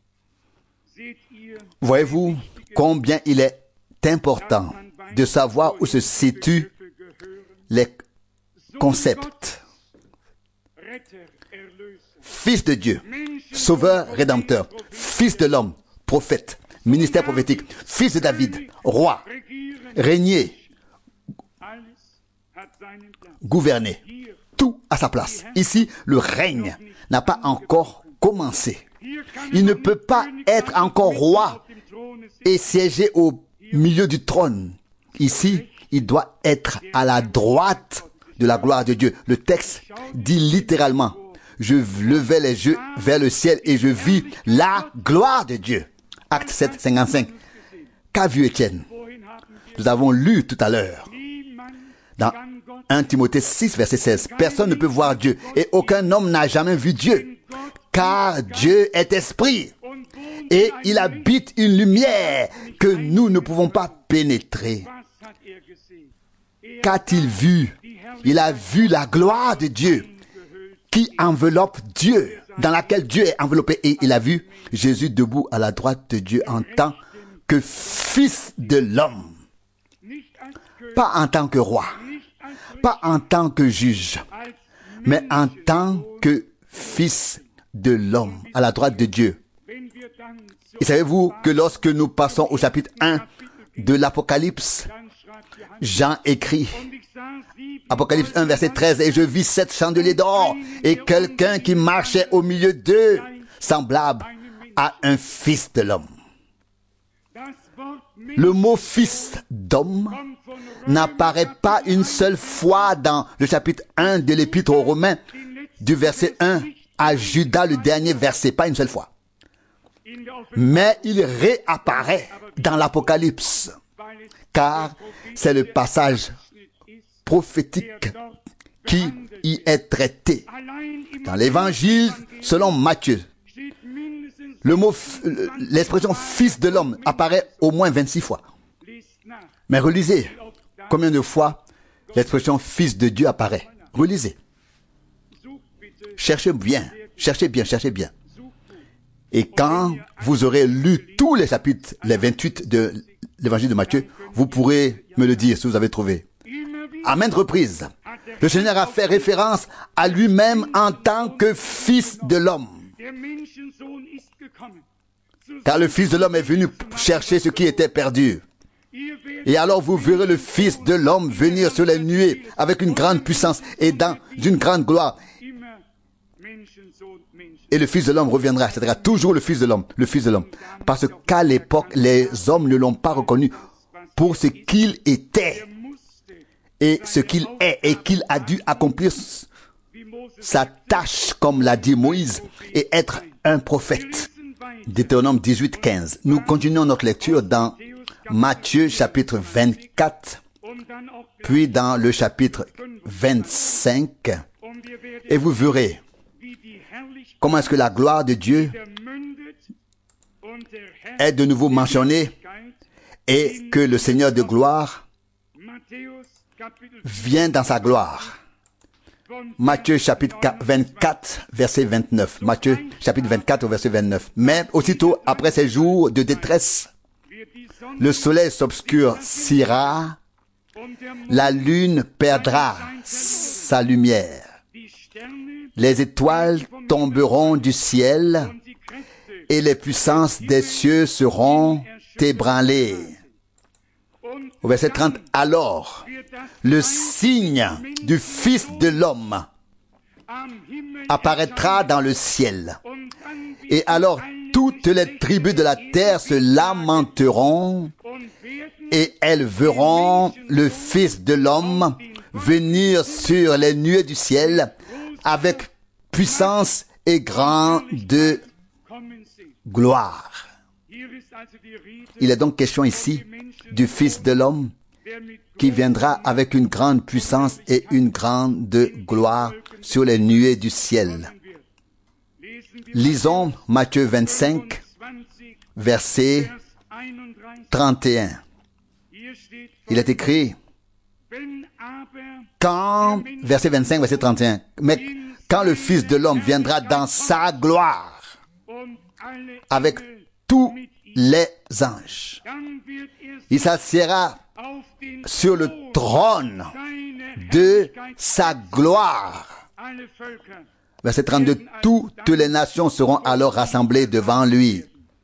Voyez-vous combien il est important de savoir où se situent les concepts. Fils de Dieu, sauveur, rédempteur, fils de l'homme, prophète, ministère prophétique, fils de David, roi, régner, gouverner. Tout à sa place. Ici, le règne n'a pas encore commencé. Il ne peut pas être encore roi et siéger au milieu du trône. Ici, il doit être à la droite de la gloire de Dieu. Le texte dit littéralement, je levai les yeux vers le ciel et je vis la gloire de Dieu. Acte sept, cinquante-cinq. Qu'a vu Étienne? Nous avons lu tout à l'heure dans premier Timothée six, verset seize. Personne ne peut voir Dieu et aucun homme n'a jamais vu Dieu. Car Dieu est esprit et il habite une lumière que nous ne pouvons pas pénétrer. Qu'a-t-il vu? Il a vu la gloire de Dieu qui enveloppe Dieu, dans laquelle Dieu est enveloppé. Et il a vu Jésus debout à la droite de Dieu en tant que fils de l'homme. Pas en tant que roi, pas en tant que juge, mais en tant que fils de l'homme, à la droite de Dieu. Et savez-vous que lorsque nous passons au chapitre un de l'Apocalypse, Jean écrit, Apocalypse un, verset treize, et je vis sept chandeliers d'or, et quelqu'un qui marchait au milieu d'eux, semblable à un fils de l'homme. Le mot fils d'homme n'apparaît pas une seule fois dans le chapitre un de l'Épître aux Romains, du verset un à Judas, le dernier verset, pas une seule fois. Mais il réapparaît dans l'Apocalypse, car c'est le passage prophétique qui y est traité. Dans l'Évangile, selon Matthieu, le mot, l'expression fils de l'homme apparaît au moins vingt-six fois. Mais relisez combien de fois l'expression fils de Dieu apparaît. Relisez. Cherchez bien, cherchez bien, cherchez bien. Et quand vous aurez lu tous les chapitres, les vingt-huit de l'Évangile de Matthieu, vous pourrez me le dire si vous avez trouvé. À maintes reprises, le Seigneur a fait référence à lui-même en tant que fils de l'homme. Car le fils de l'homme est venu chercher ce qui était perdu. Et alors vous verrez le fils de l'homme venir sur les nuées avec une grande puissance et dans une grande gloire. Et le fils de l'homme reviendra, et cetera. Toujours le fils de l'homme, le fils de l'homme. Parce qu'à l'époque, les hommes ne l'ont pas reconnu pour ce qu'il était et ce qu'il est et qu'il a dû accomplir sa tâche, comme l'a dit Moïse, et être un prophète. Deutéronome dix-huit, quinze. Nous continuons notre lecture dans Matthieu chapitre vingt-quatre, puis dans le chapitre vingt-cinq, et vous verrez comment est-ce que la gloire de Dieu est de nouveau mentionnée et que le Seigneur de gloire vient dans sa gloire. Matthieu chapitre vingt-quatre, verset vingt-neuf. Matthieu chapitre vingt-quatre, verset vingt-neuf. Mais aussitôt après ces jours de détresse, le soleil s'obscurcira, la lune perdra sa lumière, les étoiles tomberont du ciel et les puissances des cieux seront ébranlées. Au verset trente, alors, le signe du Fils de l'homme apparaîtra dans le ciel. Et alors, toutes les tribus de la terre se lamenteront et elles verront le Fils de l'homme venir sur les nuées du ciel avec puissance et grande gloire. Il est donc question ici du Fils de l'homme qui viendra avec une grande puissance et une grande gloire sur les nuées du ciel. Lisons Matthieu vingt-cinq, verset trente et un. Il est écrit, quand, verset vingt-cinq, verset trente et un, mais quand le Fils de l'homme viendra dans sa gloire avec tous les anges. Il s'assiera sur le trône de sa gloire. Verset trente-deux. Toutes les nations seront alors rassemblées devant lui.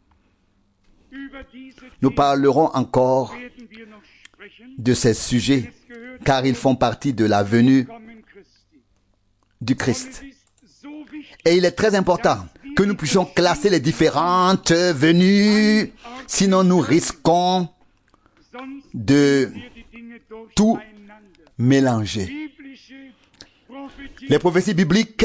Nous parlerons encore de ces sujets, car ils font partie de la venue du Christ. Et il est très important que nous puissions classer les différentes venues, sinon nous risquons de tout mélanger. Les prophéties bibliques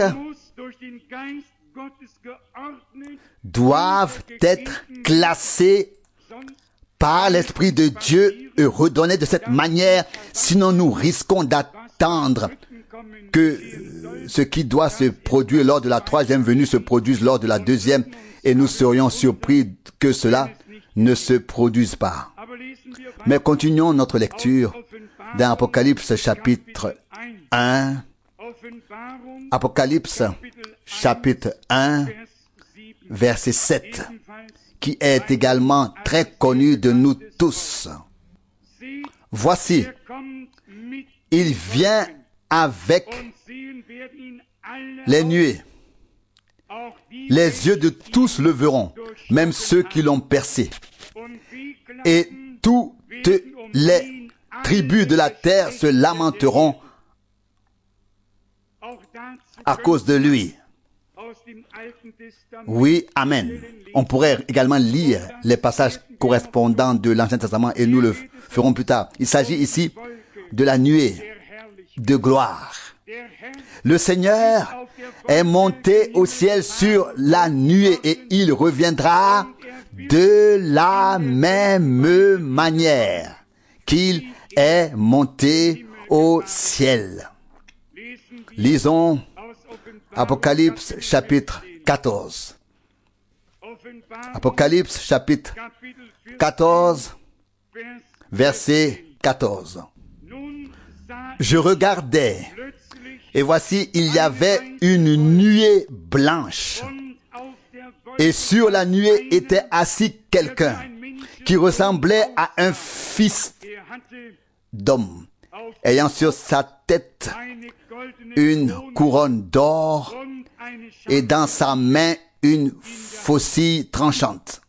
doivent être classées par l'Esprit de Dieu et redonnées de cette manière, sinon nous risquons d'attendre que ce qui doit se produire lors de la troisième venue se produise lors de la deuxième, et nous serions surpris que cela ne se produise pas. Mais continuons notre lecture dans Apocalypse chapitre un. Apocalypse chapitre un, verset sept, qui est également très connu de nous tous. Voici, il vient avec les nuées. Les yeux de tous le verront, même ceux qui l'ont percé. Et toutes les tribus de la terre se lamenteront à cause de lui. Oui, amen. On pourrait également lire les passages correspondants de l'Ancien Testament et nous le ferons plus tard. Il s'agit ici de la nuée de gloire. Le Seigneur est monté au ciel sur la nuée et il reviendra de la même manière qu'il est monté au ciel. Lisons Apocalypse chapitre quatorze. Apocalypse chapitre quatorze, verset quatorze. Je regardais, et voici, il y avait une nuée blanche. Et sur la nuée était assis quelqu'un qui ressemblait à un fils d'homme, ayant sur sa tête une couronne d'or et dans sa main une faucille tranchante.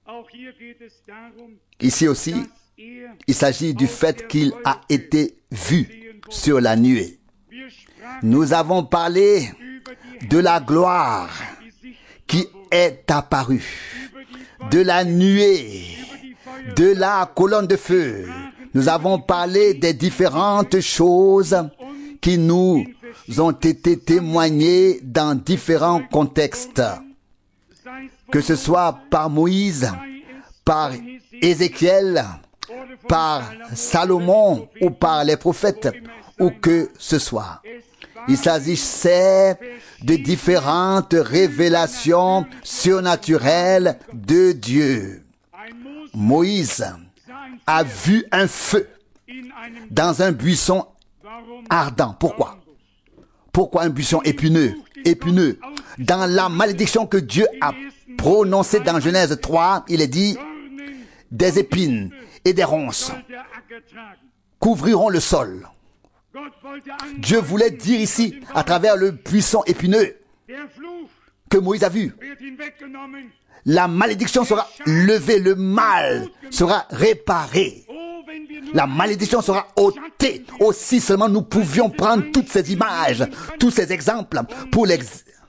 Ici aussi, il s'agit du fait qu'il a été vu sur la nuée. Nous avons parlé de la gloire qui est apparue, de la nuée, de la colonne de feu. Nous avons parlé des différentes choses qui nous ont été témoignées dans différents contextes, que ce soit par Moïse, par Ézéchiel, par Salomon ou par les prophètes, ou que ce soit. Il s'agissait de différentes révélations surnaturelles de Dieu. Moïse a vu un feu dans un buisson ardent. Pourquoi? Pourquoi un buisson épineux? Épineux. Dans la malédiction que Dieu a prononcée dans Genèse trois, il est dit, des épines et des ronces couvriront le sol. Dieu voulait dire ici, à travers le buisson épineux que Moïse a vu, la malédiction sera levée, le mal sera réparé, la malédiction sera ôtée. Aussi seulement nous pouvions prendre toutes ces images, tous ces exemples pour les,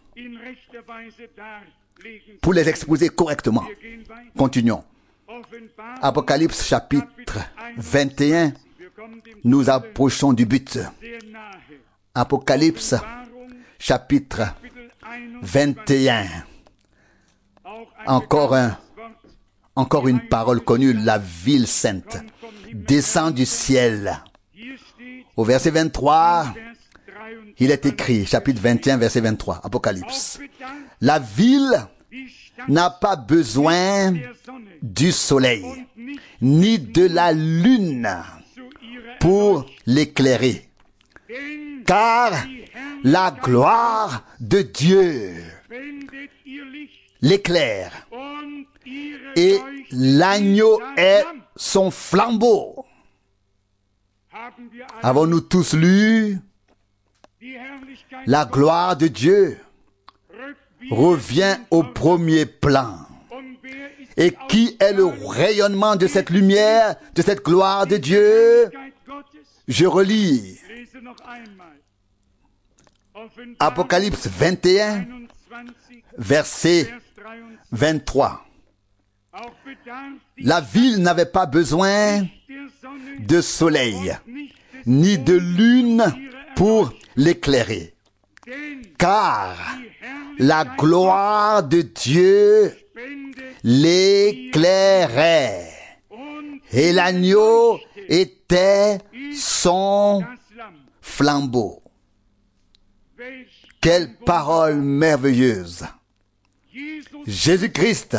pour les exposer correctement. Continuons. Apocalypse chapitre vingt et un. Nous approchons du but. Apocalypse chapitre vingt et un. Encore un, encore une parole connue, la ville sainte descend du ciel. Au verset vingt-trois, il est écrit, chapitre vingt et un, verset vingt-trois, Apocalypse. La ville n'a pas besoin du soleil, ni de la lune pour l'éclairer, car la gloire de Dieu l'éclaire et l'agneau est son flambeau. Avons-nous tous lu? La gloire de Dieu revient au premier plan. Et qui est le rayonnement de cette lumière, de cette gloire de Dieu? Je relis Apocalypse vingt et un, verset vingt-trois. La ville n'avait pas besoin de soleil, ni de lune pour l'éclairer, car la gloire de Dieu l'éclairait, et l'agneau était son flambeau. Quelle parole merveilleuse! Jésus-Christ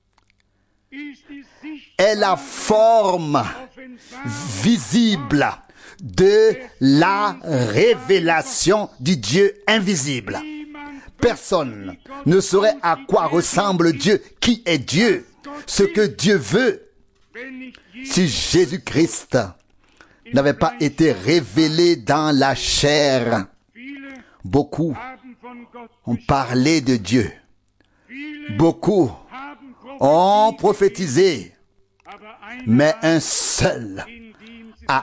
est la forme visible de la révélation du Dieu invisible. Personne ne saurait à quoi ressemble Dieu, qui est Dieu, ce que Dieu veut, si Jésus-Christ n'avait pas été révélé dans la chair. Beaucoup ont parlé de Dieu. Beaucoup ont prophétisé, mais un seul a,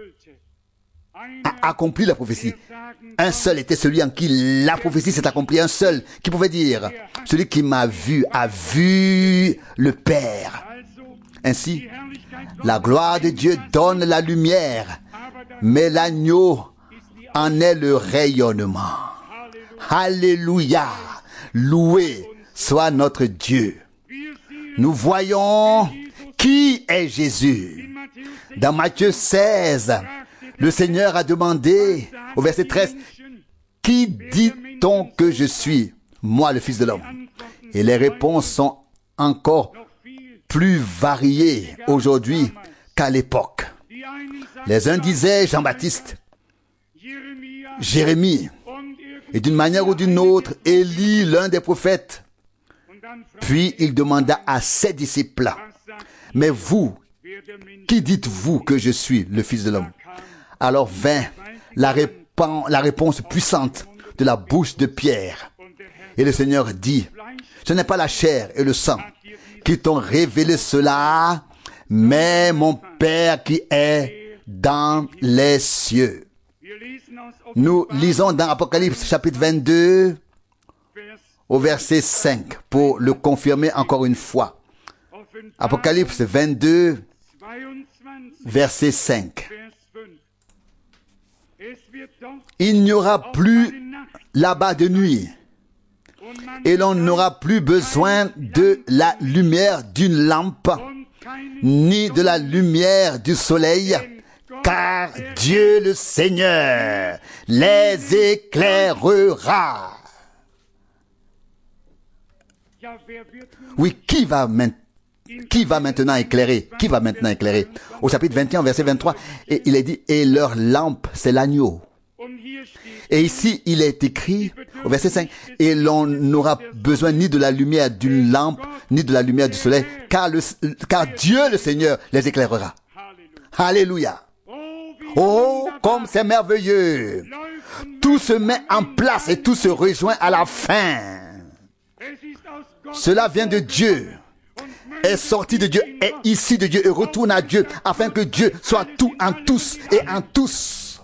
a accompli la prophétie. Un seul était celui en qui la prophétie s'est accomplie. Un seul qui pouvait dire, celui qui m'a vu a vu le Père. Ainsi, la gloire de Dieu donne la lumière, mais l'agneau en est le rayonnement. Alléluia! Loué soit notre Dieu. Nous voyons qui est Jésus. Dans Matthieu seize, le Seigneur a demandé, au verset treize, « Qui dit-on que je suis, moi le Fils de l'homme ?» Et les réponses sont encore plus variées aujourd'hui qu'à l'époque. Les uns disaient Jean-Baptiste, Jérémie, et d'une manière ou d'une autre, Élie, l'un des prophètes. Puis il demanda à ses disciples, « Mais vous, qui dites-vous que je suis le Fils de l'homme ?» Alors vint la, réponse, la réponse puissante de la bouche de Pierre. Et le Seigneur dit, « Ce n'est pas la chair et le sang qui t'ont révélé cela, mais mon Père qui est dans les cieux. » Nous lisons dans Apocalypse chapitre vingt-deux au verset cinq pour le confirmer encore une fois. Apocalypse vingt-deux, verset cinq. Il n'y aura plus là-bas de nuit, et l'on n'aura plus besoin de la lumière d'une lampe, ni de la lumière du soleil, car Dieu le Seigneur les éclairera. Oui, qui va, qui va maintenant éclairer? Qui va maintenant éclairer? Au chapitre vingt et un, verset vingt-trois, et il est dit, et leur lampe, c'est l'agneau. Et ici, il est écrit, au verset cinq, et l'on n'aura besoin ni de la lumière d'une lampe, ni de la lumière du soleil, car, le, car Dieu le Seigneur les éclairera. Alléluia. Oh, comme c'est merveilleux. Tout se met en place et tout se rejoint à la fin. Cela vient de Dieu, est sorti de Dieu, est ici de Dieu et retourne à Dieu, afin que Dieu soit tout en tous et en tous.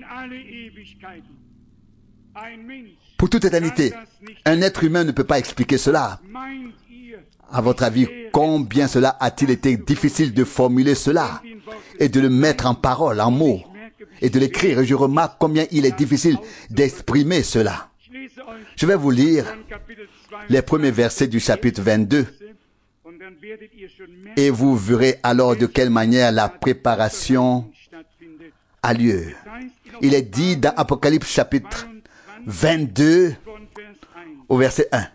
Pour toute éternité, un être humain ne peut pas expliquer cela. À votre avis, combien cela a-t-il été difficile de formuler cela et de le mettre en parole, en mots, et de l'écrire? Et je remarque combien il est difficile d'exprimer cela. Je vais vous lire les premiers versets du chapitre vingt-deux et vous verrez alors de quelle manière la préparation a lieu. Il est dit dans Apocalypse chapitre vingt-deux au verset un.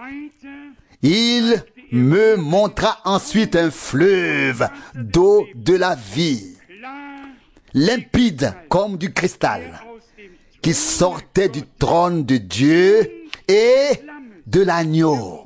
Il me montra ensuite un fleuve d'eau de la vie, limpide comme du cristal, qui sortait du trône de Dieu et de l'agneau.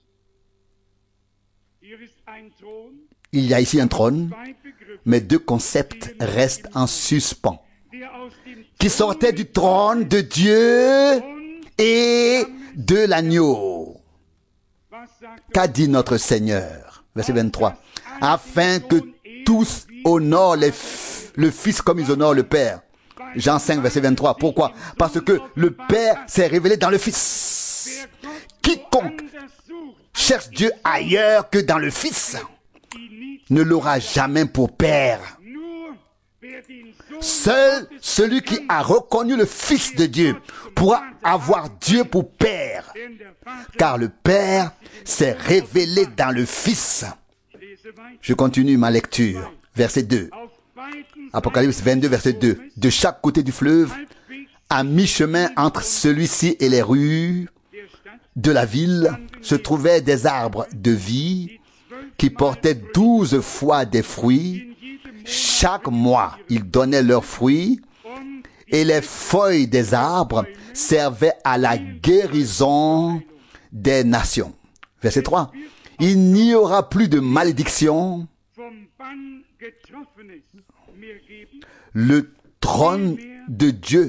Il y a ici un trône, mais deux concepts restent en suspens. Qui sortait du trône de Dieu et de l'agneau. Qu'a dit notre Seigneur? Verset vingt-trois. Afin que tous honorent les f- le Fils comme ils honorent le Père. Jean cinq, verset vingt-trois. Pourquoi? Parce que le Père s'est révélé dans le Fils. Quiconque cherche Dieu ailleurs que dans le Fils ne l'aura jamais pour Père. Seul celui qui a reconnu le Fils de Dieu pourra avoir Dieu pour Père, car le Père s'est révélé dans le Fils. Je continue ma lecture. Verset deux. Apocalypse vingt-deux, verset deux. De chaque côté du fleuve, à mi-chemin entre celui-ci et les rues de la ville, se trouvaient des arbres de vie qui portaient douze fois des fruits. Chaque mois, ils donnaient leurs fruits et les feuilles des arbres servaient à la guérison des nations. Verset trois. Il n'y aura plus de malédiction. Le trône de Dieu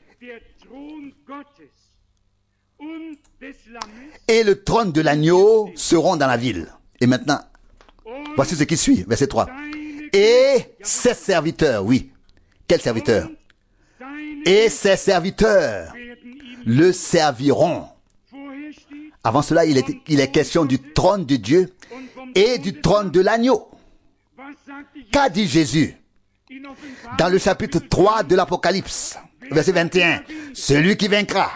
et le trône de l'agneau seront dans la ville. Et maintenant, voici ce qui suit. Verset trois. Et ses serviteurs, oui. Quels serviteurs? Et ses serviteurs le serviront. Avant cela, il est, il est question du trône de Dieu et du trône de l'agneau. Qu'a dit Jésus dans le chapitre trois de l'Apocalypse, verset vingt et un? Celui qui vaincra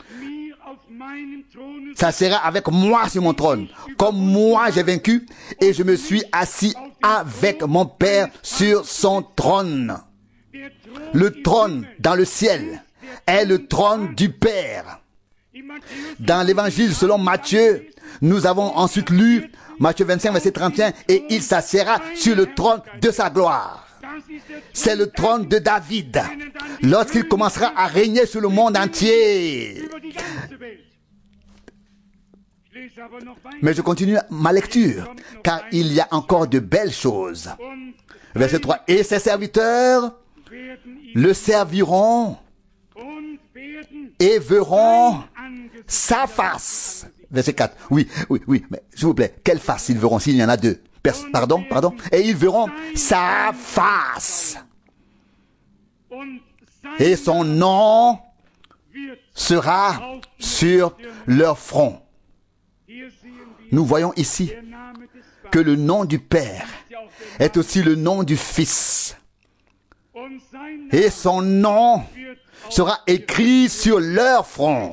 s'assiera avec moi sur mon trône, comme moi j'ai vaincu et je me suis assis avec mon Père sur son trône. Le trône dans le ciel est le trône du Père. Dans l'évangile selon Matthieu, nous avons ensuite lu Matthieu vingt-cinq, verset trente et un, et il s'assiera sur le trône de sa gloire. C'est le trône de David, lorsqu'il commencera à régner sur le monde entier. Mais je continue ma lecture, car il y a encore de belles choses. Verset trois. Et ses serviteurs le serviront et verront sa face. Verset quatre. Oui, oui, oui, mais s'il vous plaît, quelle face ils verront s'il y en a deux? Pers- pardon, pardon. Et ils verront sa face. Et son nom sera sur leur front. Nous voyons ici que le nom du Père est aussi le nom du Fils. Et son nom sera écrit sur leur front.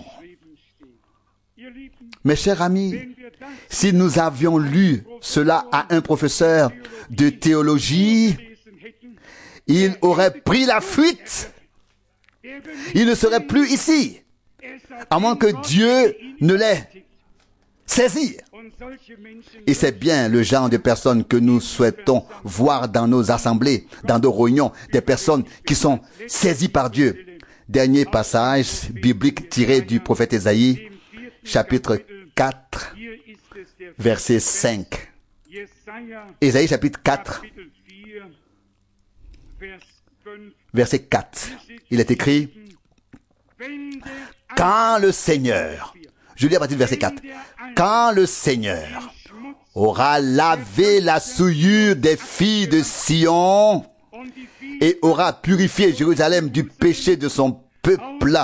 Mes chers amis, si nous avions lu cela à un professeur de théologie, il aurait pris la fuite. Il ne serait plus ici, à moins que Dieu ne l'ait saisi. Et c'est bien le genre de personnes que nous souhaitons voir dans nos assemblées, dans nos réunions, des personnes qui sont saisies par Dieu. Dernier passage biblique tiré du prophète Ésaïe, chapitre quatre, verset cinq. Ésaïe chapitre quatre, verset quatre. Il est écrit: quand le Seigneur, je lis à partir du verset quatre, quand le Seigneur aura lavé la souillure des filles de Sion et aura purifié Jérusalem du péché de son peuple,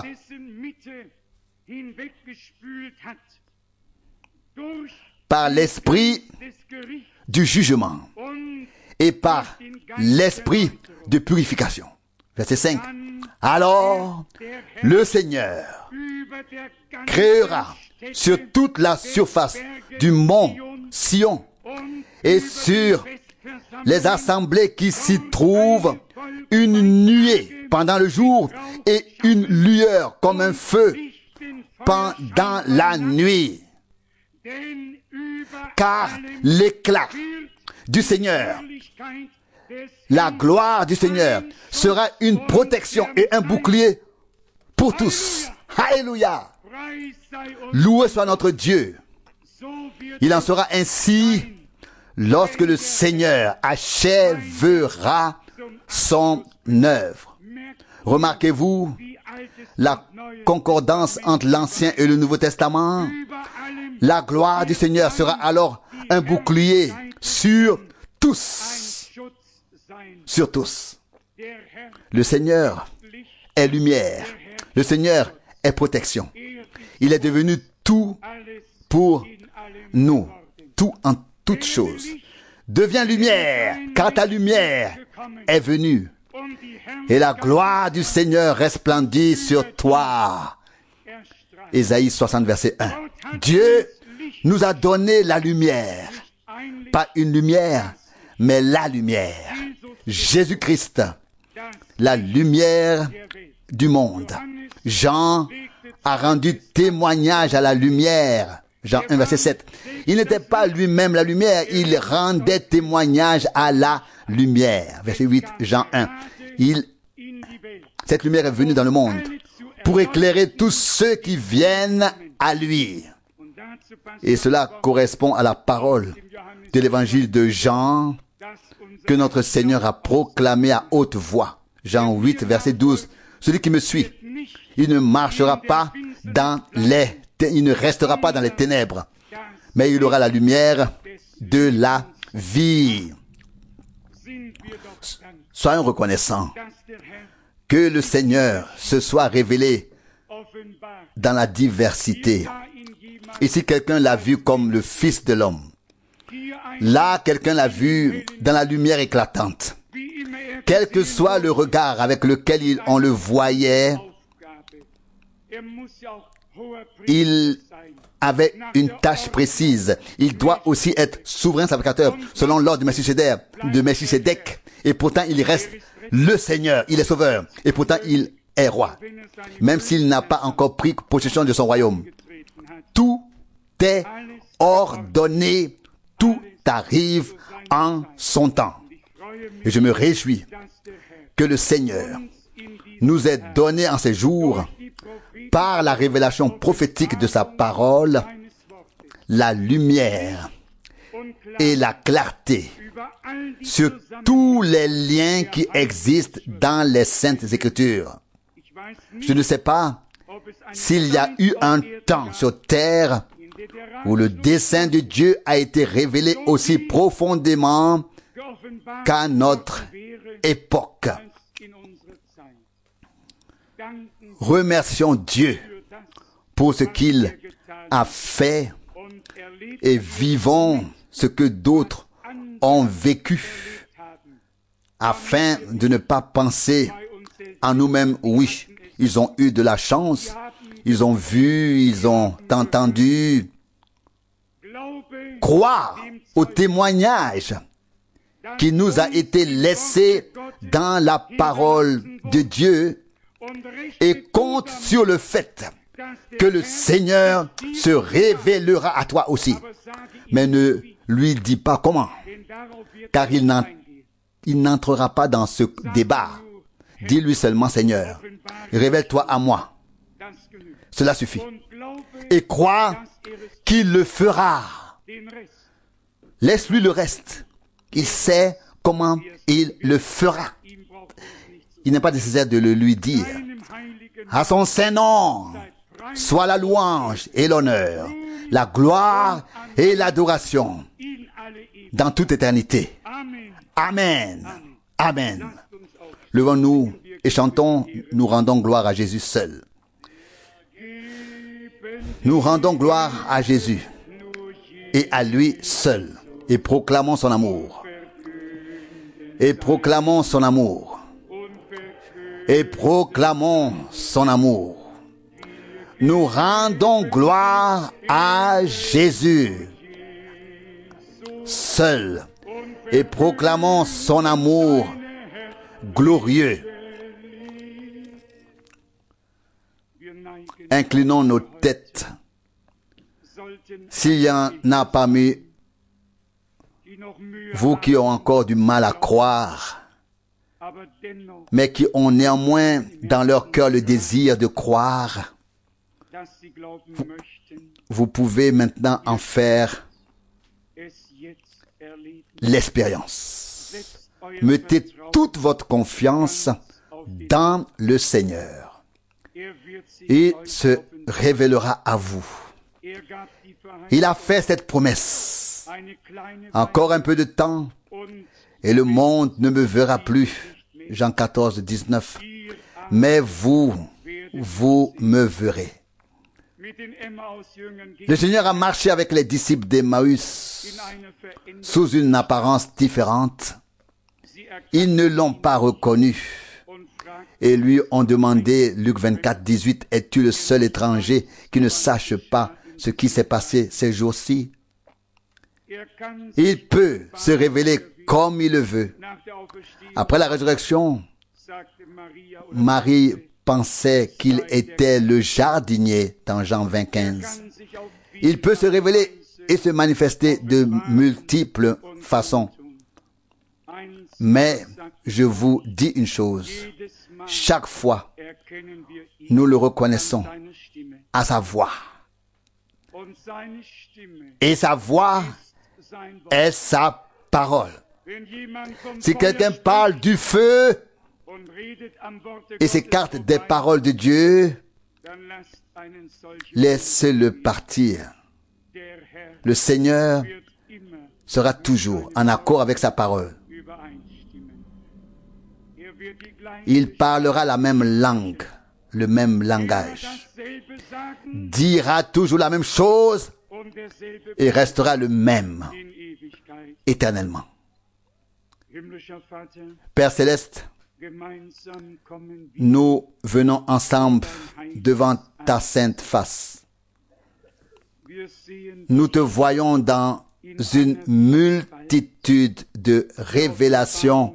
par l'esprit du jugement et par l'esprit de purification. Verset cinq. Alors, le Seigneur créera sur toute la surface du mont Sion et sur les assemblées qui s'y trouvent une nuée pendant le jour et une lueur comme un feu pendant la nuit. Car l'éclat du Seigneur, la gloire du Seigneur sera une protection et un bouclier pour tous. Alléluia. Loué soit notre Dieu. Il en sera ainsi lorsque le Seigneur achèvera son œuvre. Remarquez-vous la concordance entre l'Ancien et le Nouveau Testament. La gloire du Seigneur sera alors un bouclier sur tous. Sur tous. Le Seigneur est lumière. Le Seigneur est protection. Il est devenu tout pour nous. Tout en toutes choses. Deviens lumière, car ta lumière est venue. Et la gloire du Seigneur resplendit sur toi. Ésaïe soixante, verset un. Dieu nous a donné la lumière. Pas une lumière, mais la lumière. Jésus-Christ, la lumière du monde. Jean a rendu témoignage à la lumière. Jean un, verset sept. Il n'était pas lui-même la lumière, il rendait témoignage à la lumière. Verset huit, Jean un. Il, cette lumière est venue dans le monde pour éclairer tous ceux qui viennent à lui. Et cela correspond à la parole de l'évangile de Jean que notre Seigneur a proclamé à haute voix. Jean huit, verset douze. Celui qui me suit, il ne marchera pas dans les, il ne restera pas dans les ténèbres, mais il aura la lumière de la vie. Soyons reconnaissants que le Seigneur se soit révélé dans la diversité. Ici, quelqu'un l'a vu comme le Fils de l'homme. Là, quelqu'un l'a vu dans la lumière éclatante. Quel que soit le regard avec lequel il, on le voyait, il avait une tâche précise. Il doit aussi être souverain sacrificateur selon l'ordre de Melchisédek, de Melchisédek. Et pourtant, il reste le Seigneur. Il est sauveur. Et pourtant, il est roi. Même s'il n'a pas encore pris possession de son royaume. Tout est ordonné. Tout arrive en son temps. Et je me réjouis que le Seigneur nous ait donné en ces jours, par la révélation prophétique de sa parole, la lumière et la clarté sur tous les liens qui existent dans les Saintes Écritures. Je ne sais pas s'il y a eu un temps sur terre où le dessein de Dieu a été révélé aussi profondément qu'à notre époque. Remercions Dieu pour ce qu'il a fait et vivons ce que d'autres ont vécu afin de ne pas penser en nous-mêmes. Oui, ils ont eu de la chance, ils ont vu, ils ont entendu. Croire au témoignage qui nous a été laissé dans la parole de Dieu et compte sur le fait que le Seigneur se révélera à toi aussi. Mais ne lui dis pas comment, car il n'en, il n'entrera pas dans ce débat. Dis-lui seulement, Seigneur, révèle-toi à moi. Cela suffit. Et crois qu'il le fera. Laisse-lui le reste. Il sait comment il le fera. Il n'est pas nécessaire de le lui dire. À son saint nom, soit la louange et l'honneur, la gloire et l'adoration dans toute éternité. Amen. Amen. Levons-nous et chantons, nous rendons gloire à Jésus seul. Nous rendons gloire à Jésus et à lui seul et proclamons son amour. Et proclamons son amour. Et proclamons son amour. Nous rendons gloire à Jésus seul et proclamons son amour glorieux. Inclinons nos têtes. S'il y en a parmi vous qui ont encore du mal à croire, mais qui ont néanmoins dans leur cœur le désir de croire, vous, vous pouvez maintenant en faire l'expérience. Mettez toute votre confiance dans le Seigneur. Il se révélera à vous. Il a fait cette promesse. Encore un peu de temps et le monde ne me verra plus. Jean quatorze, dix-neuf. Mais vous, vous me verrez. Le Seigneur a marché avec les disciples d'Emmaüs sous une apparence différente. Ils ne l'ont pas reconnu et lui ont demandé, Luc vingt-quatre, dix-huit, es-tu le seul étranger qui ne sache pas ce qui s'est passé ces jours-ci? Il peut se révéler comme il le veut. Après la résurrection, Marie pensait qu'il était le jardinier dans Jean vingt, quinze. Il peut se révéler et se manifester de multiples façons. Mais je vous dis une chose, chaque fois, nous le reconnaissons à sa voix. Et sa voix est sa parole. Si quelqu'un parle du feu et s'écarte des paroles de Dieu, laissez-le partir. Le Seigneur sera toujours en accord avec sa parole. Il parlera la même langue, le même langage, dira toujours la même chose et restera le même éternellement. Père Céleste, nous venons ensemble devant ta sainte face. Nous te voyons dans une multitude de révélations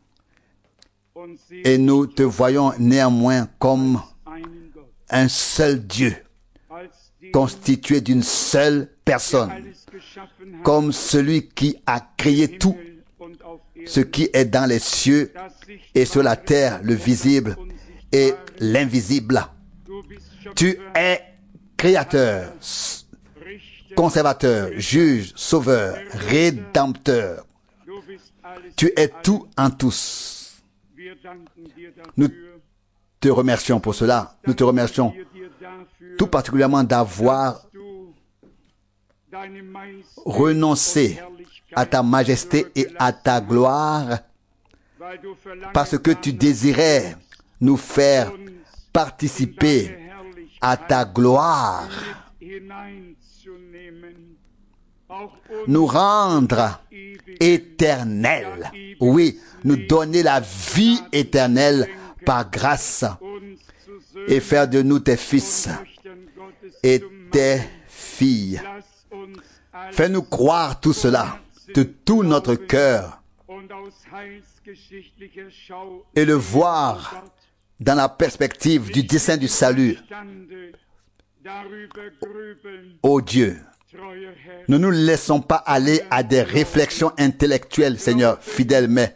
et nous te voyons néanmoins comme un seul Dieu, constitué d'une seule personne, comme celui qui a créé tout, ce qui est dans les cieux et sur la terre, le visible et l'invisible. Tu es créateur, conservateur, juge, sauveur, rédempteur. Tu es tout en tous. Nous te remercions pour cela. Nous te remercions tout particulièrement d'avoir renoncé à ta majesté et à ta gloire parce que tu désirais nous faire participer à ta gloire, nous rendre éternels, oui, nous donner la vie éternelle par grâce et faire de nous tes fils et tes filles. Fais-nous croire tout cela de tout notre cœur et le voir dans la perspective du dessein du salut. Ô Dieu, ne nous laissons pas aller à des réflexions intellectuelles, Seigneur, fidèle, mais,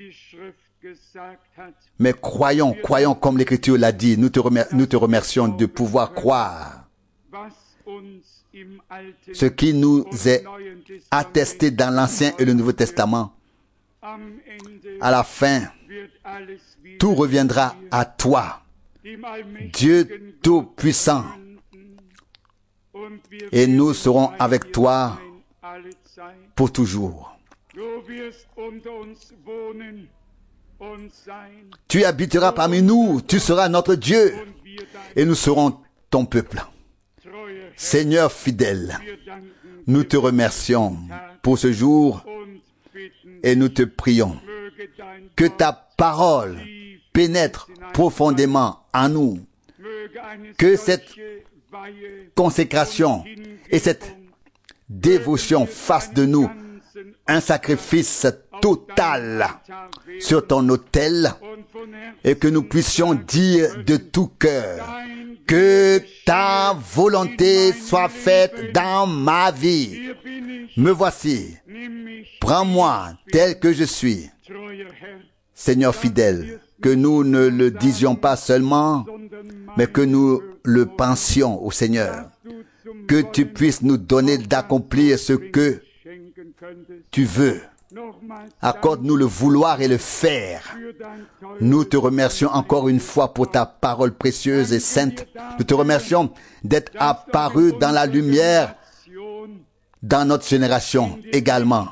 mais croyons, croyons comme l'Écriture l'a dit. Nous te, remer, nous te remercions de pouvoir croire ce qui nous est attesté dans l'Ancien et le Nouveau Testament. À la fin, tout reviendra à toi, Dieu Tout-Puissant, et nous serons avec toi pour toujours. Tu habiteras parmi nous, tu seras notre Dieu, et nous serons ton peuple. Seigneur fidèle, nous te remercions pour ce jour et nous te prions que ta parole pénètre profondément en nous, que cette consécration et cette dévotion fassent de nous un sacrifice total sur ton autel et que nous puissions dire de tout cœur que ta volonté soit faite dans ma vie. Me voici, prends-moi tel que je suis. Seigneur fidèle, que nous ne le disions pas seulement, mais que nous le pensions au Seigneur. Que tu puisses nous donner d'accomplir ce que tu veux. Accorde-nous le vouloir et le faire. Nous te remercions encore une fois pour ta parole précieuse et sainte. Nous te remercions d'être apparu dans la lumière dans notre génération également.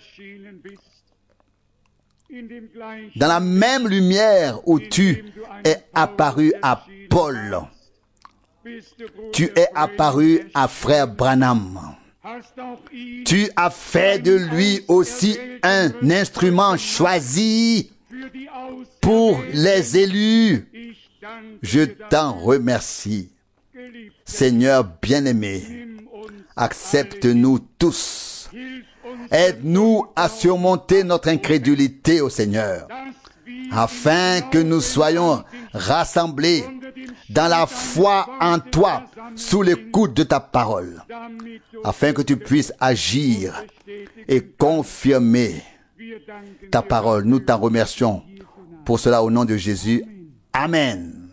Dans la même lumière où tu es apparu à Paul, tu es apparu à frère Branham. Tu as fait de lui aussi un instrument choisi pour les élus. Je t'en remercie. Seigneur bien-aimé, accepte-nous tous. Aide-nous à surmonter notre incrédulité au Seigneur, afin que nous soyons rassemblés dans la foi en toi, sous l'écoute de ta parole, afin que tu puisses agir et confirmer ta parole. Nous t'en remercions pour cela au nom de Jésus. Amen.